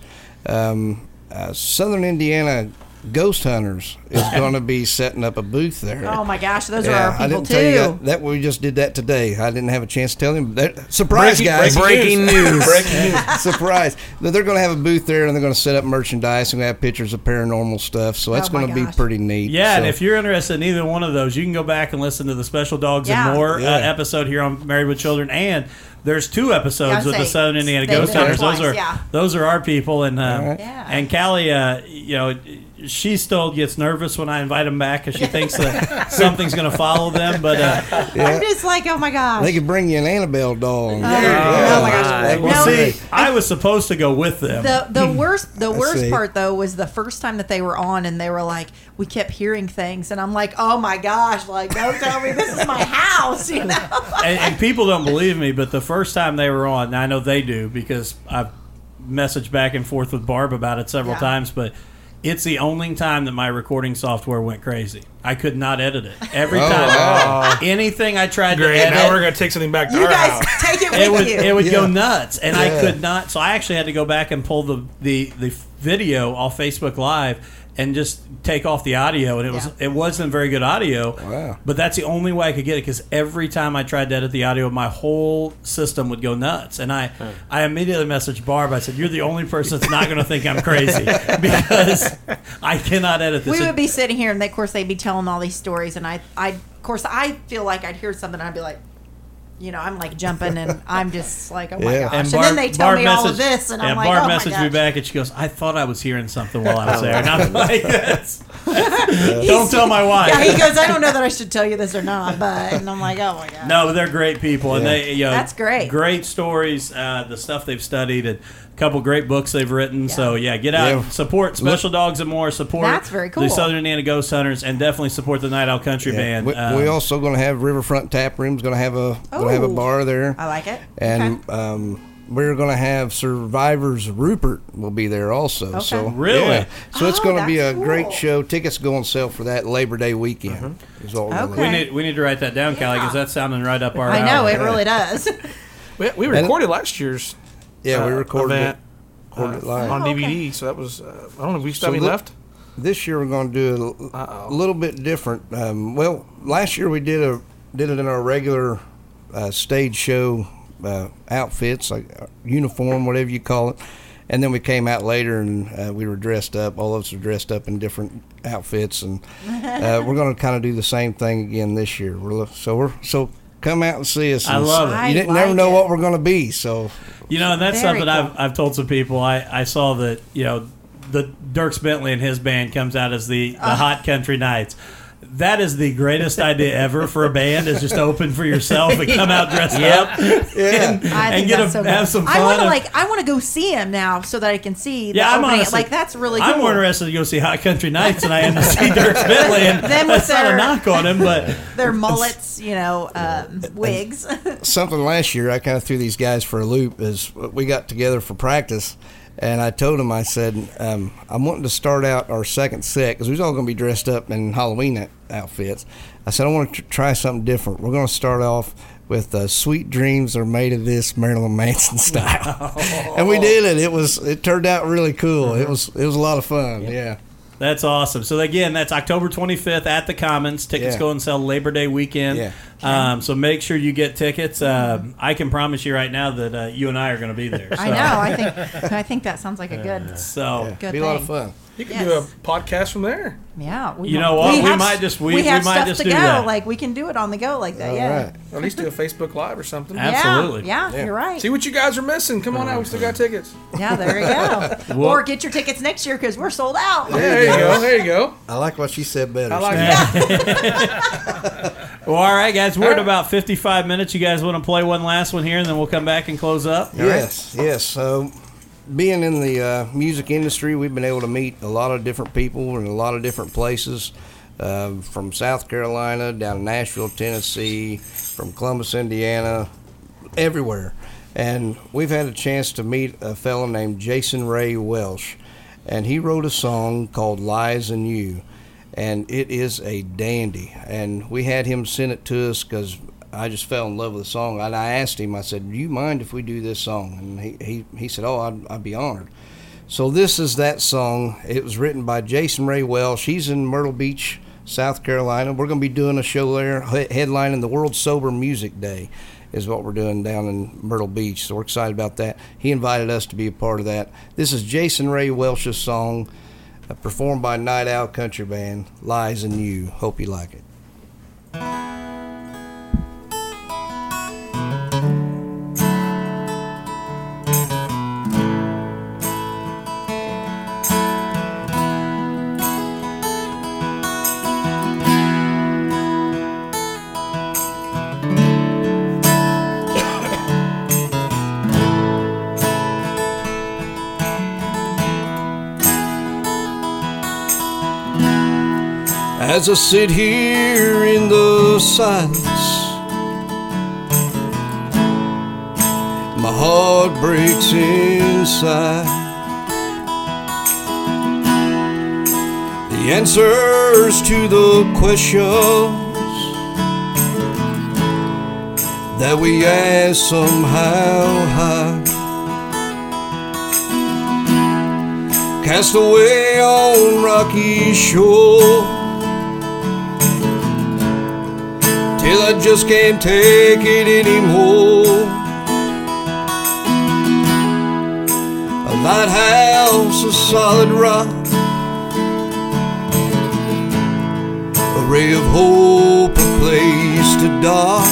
[SPEAKER 4] Um, uh, Southern Indiana Ghost Hunters is going to be setting up a booth there.
[SPEAKER 3] Oh my gosh, those
[SPEAKER 4] Yeah,
[SPEAKER 3] are our
[SPEAKER 4] I
[SPEAKER 3] people
[SPEAKER 4] didn't tell you
[SPEAKER 3] too.
[SPEAKER 4] that, that. We just did that today. I didn't have a chance to tell him. That, surprise, guys!
[SPEAKER 6] breaking news.
[SPEAKER 4] Breaking news! Surprise! But they're going to have a booth there, and they're going to set up merchandise and have pictures of paranormal stuff. So that's
[SPEAKER 3] Oh, my
[SPEAKER 4] going to be
[SPEAKER 3] gosh.
[SPEAKER 4] pretty neat.
[SPEAKER 1] Yeah, and
[SPEAKER 4] So-
[SPEAKER 1] if you're interested in either one of those, you can go back and listen to the Special Dogs
[SPEAKER 3] Yeah.
[SPEAKER 1] and More
[SPEAKER 4] Yeah.
[SPEAKER 1] uh, episode here on Married with Children, and there's two episodes
[SPEAKER 3] Yeah, I'd
[SPEAKER 1] with the
[SPEAKER 3] say
[SPEAKER 1] Southern Indiana
[SPEAKER 3] they've
[SPEAKER 1] Ghost
[SPEAKER 3] been
[SPEAKER 1] Hunters. Those
[SPEAKER 3] twice,
[SPEAKER 1] are
[SPEAKER 3] yeah.
[SPEAKER 1] those are our people, and um,
[SPEAKER 4] right.
[SPEAKER 3] Yeah.
[SPEAKER 1] and Callie, uh, you know, she still gets nervous when I invite them back because she thinks that something's going to follow them. But uh,
[SPEAKER 3] I'm just like, oh my gosh.
[SPEAKER 4] they could bring you an Annabelle doll.
[SPEAKER 3] oh, oh my gosh.
[SPEAKER 4] That
[SPEAKER 1] well,
[SPEAKER 4] would
[SPEAKER 3] No,
[SPEAKER 4] be
[SPEAKER 1] see, I was supposed to go with them.
[SPEAKER 3] The the worst the worst
[SPEAKER 4] see.
[SPEAKER 3] part though was the first time that they were on and they were like, we kept hearing things and I'm like, oh my gosh, like don't tell me this is my house, you know.
[SPEAKER 1] and, and people don't believe me, but the first time they were on, I know they do because I've messaged back and forth with Barb about it several
[SPEAKER 3] Yeah.
[SPEAKER 1] times, but it's the only time that my recording software went crazy. I could not edit it. Every
[SPEAKER 4] Oh,
[SPEAKER 1] time,
[SPEAKER 4] wow.
[SPEAKER 1] anything I tried to
[SPEAKER 5] Great.
[SPEAKER 1] edit,
[SPEAKER 5] Now we're gonna take something back to
[SPEAKER 3] You
[SPEAKER 5] our
[SPEAKER 3] guys
[SPEAKER 5] house.
[SPEAKER 3] take it with
[SPEAKER 1] it would
[SPEAKER 3] you.
[SPEAKER 1] it would go
[SPEAKER 4] Yeah.
[SPEAKER 1] nuts, and I
[SPEAKER 4] Yeah.
[SPEAKER 1] could not. So I actually had to go back and pull the the, the video off Facebook Live and just take off the audio, and it was
[SPEAKER 3] Yeah.
[SPEAKER 1] it wasn't very good audio.
[SPEAKER 4] Wow.
[SPEAKER 1] But that's the only way I could get it because every time I tried to edit the audio, my whole system would go nuts. And I I immediately messaged Barb. I said, "You're the only person that's not going to think I'm crazy because I cannot edit this."
[SPEAKER 3] we would be sitting here and they, of course they'd be telling all these stories and I I of course I feel like I'd hear something and I'd be like, you know, I'm like jumping and I'm just like, oh my
[SPEAKER 4] Yeah.
[SPEAKER 3] gosh.
[SPEAKER 1] And
[SPEAKER 3] And,
[SPEAKER 1] Barb-
[SPEAKER 3] then they tell
[SPEAKER 1] Barb
[SPEAKER 3] me all
[SPEAKER 1] messaged-
[SPEAKER 3] of this and
[SPEAKER 1] yeah,
[SPEAKER 3] I'm like,
[SPEAKER 1] Barb
[SPEAKER 3] oh my
[SPEAKER 1] messaged
[SPEAKER 3] gosh.
[SPEAKER 1] me back and she goes, "I thought I was hearing something while I was there," and I'm like, "That's don't tell my wife."
[SPEAKER 3] Yeah, he goes, I don't know that I should tell you this or not, but and I'm like, oh my god.
[SPEAKER 1] No, but they're great people, and
[SPEAKER 4] Yeah.
[SPEAKER 1] they, you know,
[SPEAKER 3] That's great.
[SPEAKER 1] Great stories, uh, the stuff they've studied, and a couple great books they've written. So yeah, get out,
[SPEAKER 4] Yeah.
[SPEAKER 1] support Special Dogs and More, support
[SPEAKER 3] That's very cool.
[SPEAKER 1] the Southern Indiana Ghost Hunters, and definitely support the Night Owl Country
[SPEAKER 4] Yeah.
[SPEAKER 1] Band.
[SPEAKER 4] We,
[SPEAKER 1] Um,
[SPEAKER 4] we also going to have Riverfront Tap Room's going to have a going to have a
[SPEAKER 3] Oh.
[SPEAKER 4] bar there.
[SPEAKER 3] I like it.
[SPEAKER 4] And
[SPEAKER 3] Okay.
[SPEAKER 4] um, we're going to have Survivors Rupert will be there also.
[SPEAKER 3] Okay.
[SPEAKER 4] So
[SPEAKER 1] Really?
[SPEAKER 4] yeah. So it's
[SPEAKER 3] Oh,
[SPEAKER 4] going to be a
[SPEAKER 3] that's
[SPEAKER 4] great
[SPEAKER 3] cool.
[SPEAKER 4] show. Tickets go on sale for that Labor Day weekend. Is all we're gonna
[SPEAKER 3] Okay.
[SPEAKER 1] we need we need to write that down, Callie, because that's sounding right up our
[SPEAKER 3] I know
[SPEAKER 1] alley.
[SPEAKER 3] it really does.
[SPEAKER 5] We, we recorded last year's
[SPEAKER 4] Yeah, we
[SPEAKER 5] uh,
[SPEAKER 4] recorded it,
[SPEAKER 5] event
[SPEAKER 4] recorded it
[SPEAKER 5] uh,
[SPEAKER 4] live.
[SPEAKER 5] on
[SPEAKER 3] Oh,
[SPEAKER 5] D V D.
[SPEAKER 3] okay.
[SPEAKER 5] So that was uh, I don't know. We still
[SPEAKER 4] So
[SPEAKER 5] have any
[SPEAKER 4] the-
[SPEAKER 5] left.
[SPEAKER 4] This year we're going to do it a,
[SPEAKER 5] Uh-oh.
[SPEAKER 4] a little bit different. Um, well, last year we did a did it in our regular uh, stage show uh, outfits, like uh, uniform, whatever you call it. And then we came out later and uh, we were dressed up. All of us were dressed up in different outfits, and uh, we're going to kind of do the same thing again this year. We're lo- so we're so come out and see us.
[SPEAKER 1] I
[SPEAKER 4] and
[SPEAKER 1] love it.
[SPEAKER 4] You
[SPEAKER 3] I
[SPEAKER 4] didn't
[SPEAKER 3] like
[SPEAKER 4] never know
[SPEAKER 3] it.
[SPEAKER 4] what we're going to be. So
[SPEAKER 1] You know, and that's
[SPEAKER 3] Very
[SPEAKER 1] something I've,
[SPEAKER 3] cool.
[SPEAKER 1] I've told some people. I, I saw that, you know, the Dirks Bentley and his band comes out as the, the Hot Country Nights. That is the greatest idea ever for a band, is just open for yourself and come out dressed
[SPEAKER 6] Yep.
[SPEAKER 1] up
[SPEAKER 4] yeah,
[SPEAKER 3] I think
[SPEAKER 1] and get
[SPEAKER 3] that's
[SPEAKER 1] a,
[SPEAKER 3] so
[SPEAKER 1] have
[SPEAKER 3] cool.
[SPEAKER 1] some
[SPEAKER 3] I
[SPEAKER 1] fun.
[SPEAKER 3] want to
[SPEAKER 1] of-
[SPEAKER 3] like. I want to go see him now so that I can see. The
[SPEAKER 1] yeah, I'm
[SPEAKER 3] opening.
[SPEAKER 1] honestly,
[SPEAKER 3] like that's really.
[SPEAKER 1] I'm
[SPEAKER 3] cool.
[SPEAKER 1] more interested to go see Hot Country Nights than I am to see Dirks Bentley, and
[SPEAKER 3] Them with
[SPEAKER 1] that's not a
[SPEAKER 3] their-
[SPEAKER 1] knock on him, but
[SPEAKER 3] Their mullets, you know, um, wigs.
[SPEAKER 4] something last year I kind of threw these guys for a loop is we got together for practice, and I told them, I said, um, I'm wanting to start out our second set because we was all going to be dressed up in Halloween out- outfits. I said, I want to try something different. We're going to start off with uh, Sweet Dreams Are Made of This, Marilyn Manson style. And we did it. It was it turned out really cool. It was it was a lot of fun. Yeah.
[SPEAKER 1] that's awesome. So again, that's October twenty-fifth at the Commons. Tickets
[SPEAKER 4] Yeah.
[SPEAKER 1] go on sale Labor Day weekend.
[SPEAKER 4] Yeah.
[SPEAKER 1] Um, so make sure you get tickets. Um I can promise you right now that uh, you and I are going to be there. So.
[SPEAKER 3] I know. I think. I think that sounds like a good.
[SPEAKER 1] So
[SPEAKER 4] Yeah.
[SPEAKER 3] Good
[SPEAKER 4] Be a lot of
[SPEAKER 3] thing.
[SPEAKER 4] fun.
[SPEAKER 5] You can
[SPEAKER 3] Yes.
[SPEAKER 5] do a podcast from there.
[SPEAKER 3] Yeah. We,
[SPEAKER 1] You know what? We
[SPEAKER 3] have-
[SPEAKER 1] might just- we-
[SPEAKER 3] we, have
[SPEAKER 1] we might
[SPEAKER 3] stuff
[SPEAKER 1] just
[SPEAKER 3] to
[SPEAKER 1] do
[SPEAKER 3] go.
[SPEAKER 1] that.
[SPEAKER 3] Like we can do it on the go like that.
[SPEAKER 4] All
[SPEAKER 3] yeah.
[SPEAKER 4] right.
[SPEAKER 5] Or at least do a Facebook Live or something.
[SPEAKER 1] Ab- Absolutely.
[SPEAKER 3] Yeah, yeah,
[SPEAKER 4] Yeah.
[SPEAKER 3] you're right.
[SPEAKER 5] See what you guys are missing. Come on out. We still got tickets.
[SPEAKER 3] Yeah, there you go.
[SPEAKER 1] Well-
[SPEAKER 3] or get your tickets next year because we're sold out.
[SPEAKER 5] There you go. There you go.
[SPEAKER 4] I like what she said better.
[SPEAKER 5] I like
[SPEAKER 4] Steve.
[SPEAKER 5] it.
[SPEAKER 1] Well, all right, guys. We're at about fifty-five minutes. You guys want to play one last one here, and then we'll come back and close up?
[SPEAKER 4] Yes, yes. So, being in the uh, music industry, we've been able to meet a lot of different people in a lot of different places, uh, from South Carolina down to Nashville, Tennessee, from Columbus, Indiana, everywhere. And we've had a chance to meet a fellow named Jason Ray Welsh. and he wrote a song called Lies in You, and it is a dandy. And we had him send it to us because I just fell in love with the song. And I asked him, I said, do you mind if we do this song? And he, he, he said, oh, I'd, I'd be honored. So this is that song. It was written by Jason Ray Welsh. He's in Myrtle Beach, South Carolina. We're going to be doing a show there, headlining the World Sober Music Day is what we're doing down in Myrtle Beach. So we're excited about that. He invited us to be a part of that. This is Jason Ray Welsh's song, uh, performed by Night Owl Country Band, Lies in You. Hope you like it. As I sit here in the silence, my heart breaks inside. The answers to the questions that we ask somehow hide. Cast away on rocky shore, till I just can't take it anymore. A lighthouse, a solid rock, a ray of hope, a place to dock.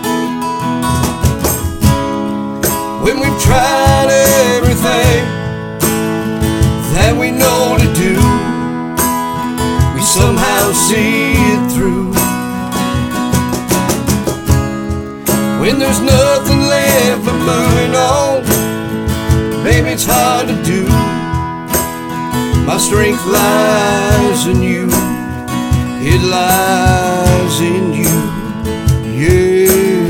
[SPEAKER 4] When we've tried everything that we know to do, we somehow see it through. When there's nothing left but moving on, baby, it's hard to do. My strength lies in you, it lies in you, yeah.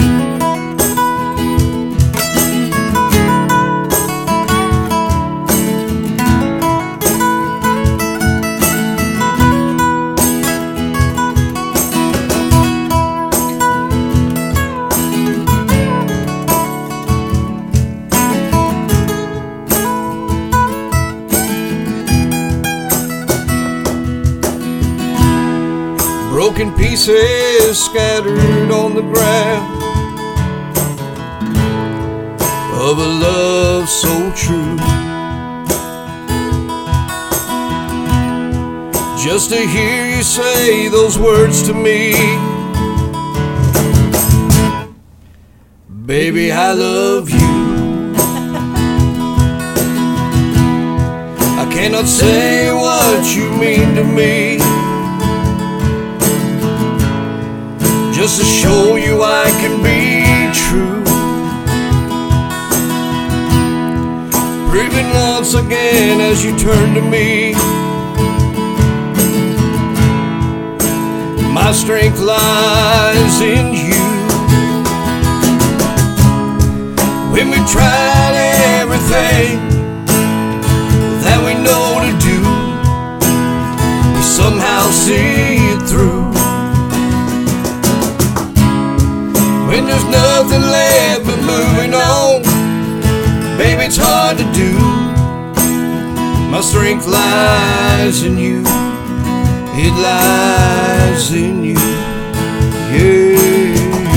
[SPEAKER 4] Broken pieces scattered on the ground of a love so true. Just to hear you say those words to me, baby, I love you. I cannot say what you mean to me, just to show you I can be true. Proving once again as you turn to me, my strength lies in you. When we tried everything that we know to do, we somehow see it through. When there's nothing left but moving on, baby, it's hard to do. My strength lies in you, it lies in you, yeah.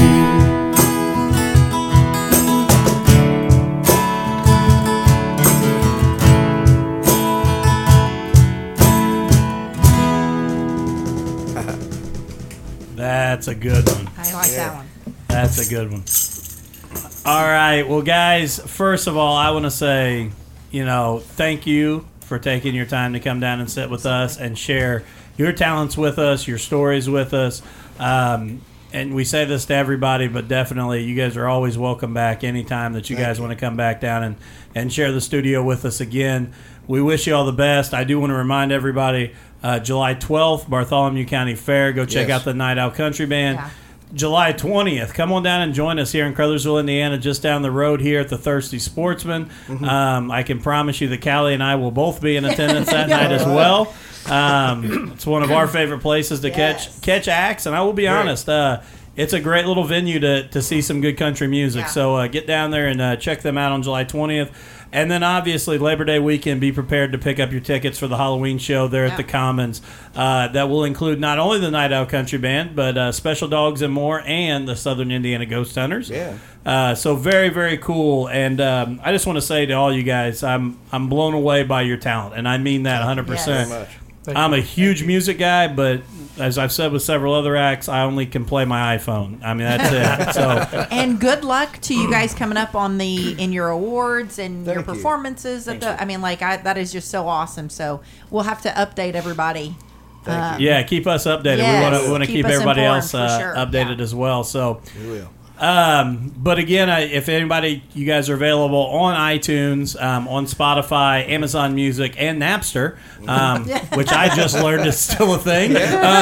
[SPEAKER 2] That's a good one.
[SPEAKER 3] I like
[SPEAKER 4] Yeah.
[SPEAKER 3] that one.
[SPEAKER 2] That's a good one. All right. Well, guys, first of all, I want to say, you know, thank you for taking your time to come down and sit with us and share your talents with us, your stories with us. Um, and we say this to everybody, but definitely you guys are always welcome back anytime that you
[SPEAKER 4] Thank
[SPEAKER 2] guys
[SPEAKER 4] you.
[SPEAKER 2] want to come back down and, and share the studio with us again. We wish you all the best. I do want to remind everybody, uh, July twelfth, Bartholomew County Fair. Go check
[SPEAKER 4] Yes.
[SPEAKER 2] out the Night Owl Country Band.
[SPEAKER 3] Yeah.
[SPEAKER 1] July twentieth. Come on down and join us here in Crothersville, Indiana, just down the road here at the Thirsty Sportsman.
[SPEAKER 4] Mm-hmm.
[SPEAKER 1] Um, I can promise you that Callie and I will both be in attendance that night as well. Um, it's one of our favorite places to
[SPEAKER 3] Yes.
[SPEAKER 1] catch catch acts, and I will be honest, uh, it's a great little venue to, to see some good country music.
[SPEAKER 3] Yeah.
[SPEAKER 1] So uh, get down there and uh, check them out on July twentieth. And then obviously Labor Day weekend, be prepared to pick up your tickets for the Halloween show there
[SPEAKER 3] Yeah.
[SPEAKER 1] at the Commons. Uh, that will include not only the Night Owl Country Band, but uh, Special Dogs and More, and the Southern Indiana Ghost Hunters.
[SPEAKER 4] Yeah.
[SPEAKER 1] Uh, so very, very cool. And um, I just want to say to all you guys, I'm I'm blown away by your talent, and I mean that one hundred percent.
[SPEAKER 4] Very much.
[SPEAKER 5] Thank
[SPEAKER 1] I'm
[SPEAKER 5] you.
[SPEAKER 1] a huge music guy, but as I've said with several other acts, I only can play my iPhone. I mean, that's it. So
[SPEAKER 3] And good luck to you guys coming up on the in your awards and your
[SPEAKER 4] Thank you.
[SPEAKER 3] performances at the. I mean, like I, that is just so awesome. So we'll have to update everybody.
[SPEAKER 4] Thank
[SPEAKER 3] Uh,
[SPEAKER 1] yeah, keep us updated.
[SPEAKER 3] Yes.
[SPEAKER 1] we want to want to
[SPEAKER 3] Keep
[SPEAKER 1] keep
[SPEAKER 3] us
[SPEAKER 1] everybody
[SPEAKER 3] informed
[SPEAKER 1] else
[SPEAKER 3] for
[SPEAKER 1] uh,
[SPEAKER 3] sure.
[SPEAKER 1] updated
[SPEAKER 3] Yeah.
[SPEAKER 1] as well. So.
[SPEAKER 4] We will.
[SPEAKER 1] Um, but again, I, if anybody, you guys are available on iTunes, um, on Spotify, Amazon Music, and Napster, um, which I just learned is still a thing.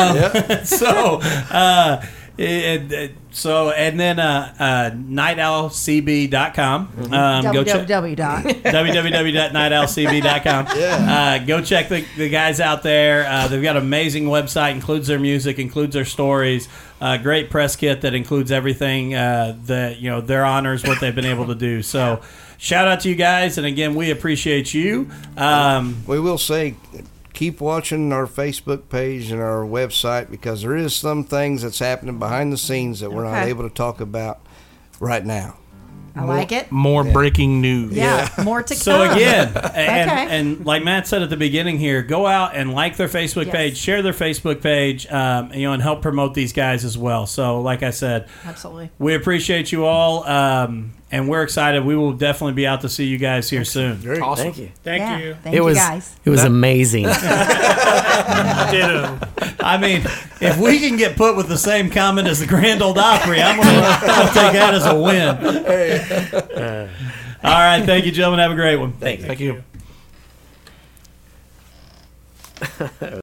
[SPEAKER 1] Um, so, uh, it, it, so and then uh, uh, night owl c b dot com. Um, go check
[SPEAKER 3] www. dot.
[SPEAKER 1] w w w dot night owl c b dot com. Uh, go check the, the guys out there. Uh, they've got an amazing website, includes their music, includes their stories. Uh, great press kit that includes everything uh, that, you know, their honors, what they've been able to do. So shout out to you guys. And again, we appreciate you. Um,
[SPEAKER 4] We will say, keep watching our Facebook page and our website, because there is some things that's happening behind the scenes that we're not
[SPEAKER 3] Okay.
[SPEAKER 4] able to talk about right now.
[SPEAKER 3] I like it.
[SPEAKER 5] More breaking news.
[SPEAKER 3] Yeah, more to
[SPEAKER 1] So
[SPEAKER 3] come.
[SPEAKER 1] again, and,
[SPEAKER 3] Okay.
[SPEAKER 1] and like Matt said at the beginning here, go out and like their Facebook
[SPEAKER 3] Yes.
[SPEAKER 1] page, share their Facebook page, um, you know, and help promote these guys as well. So, like I said,
[SPEAKER 3] Absolutely.
[SPEAKER 1] we appreciate you all, um, and we're excited. We will definitely be out to see you guys here soon.
[SPEAKER 4] Great.
[SPEAKER 5] Awesome.
[SPEAKER 6] Thank you.
[SPEAKER 7] Thank
[SPEAKER 3] yeah.
[SPEAKER 7] you.
[SPEAKER 3] Thank
[SPEAKER 6] it
[SPEAKER 3] you
[SPEAKER 6] was
[SPEAKER 3] guys.
[SPEAKER 6] it was amazing.
[SPEAKER 7] Ditto.
[SPEAKER 1] I mean, if we can get put with the same comment as the Grand Ole Opry, I'm going to take that as a win. All right, thank you, gentlemen. Have a great one.
[SPEAKER 6] Thank you.
[SPEAKER 5] Thank you.
[SPEAKER 6] That was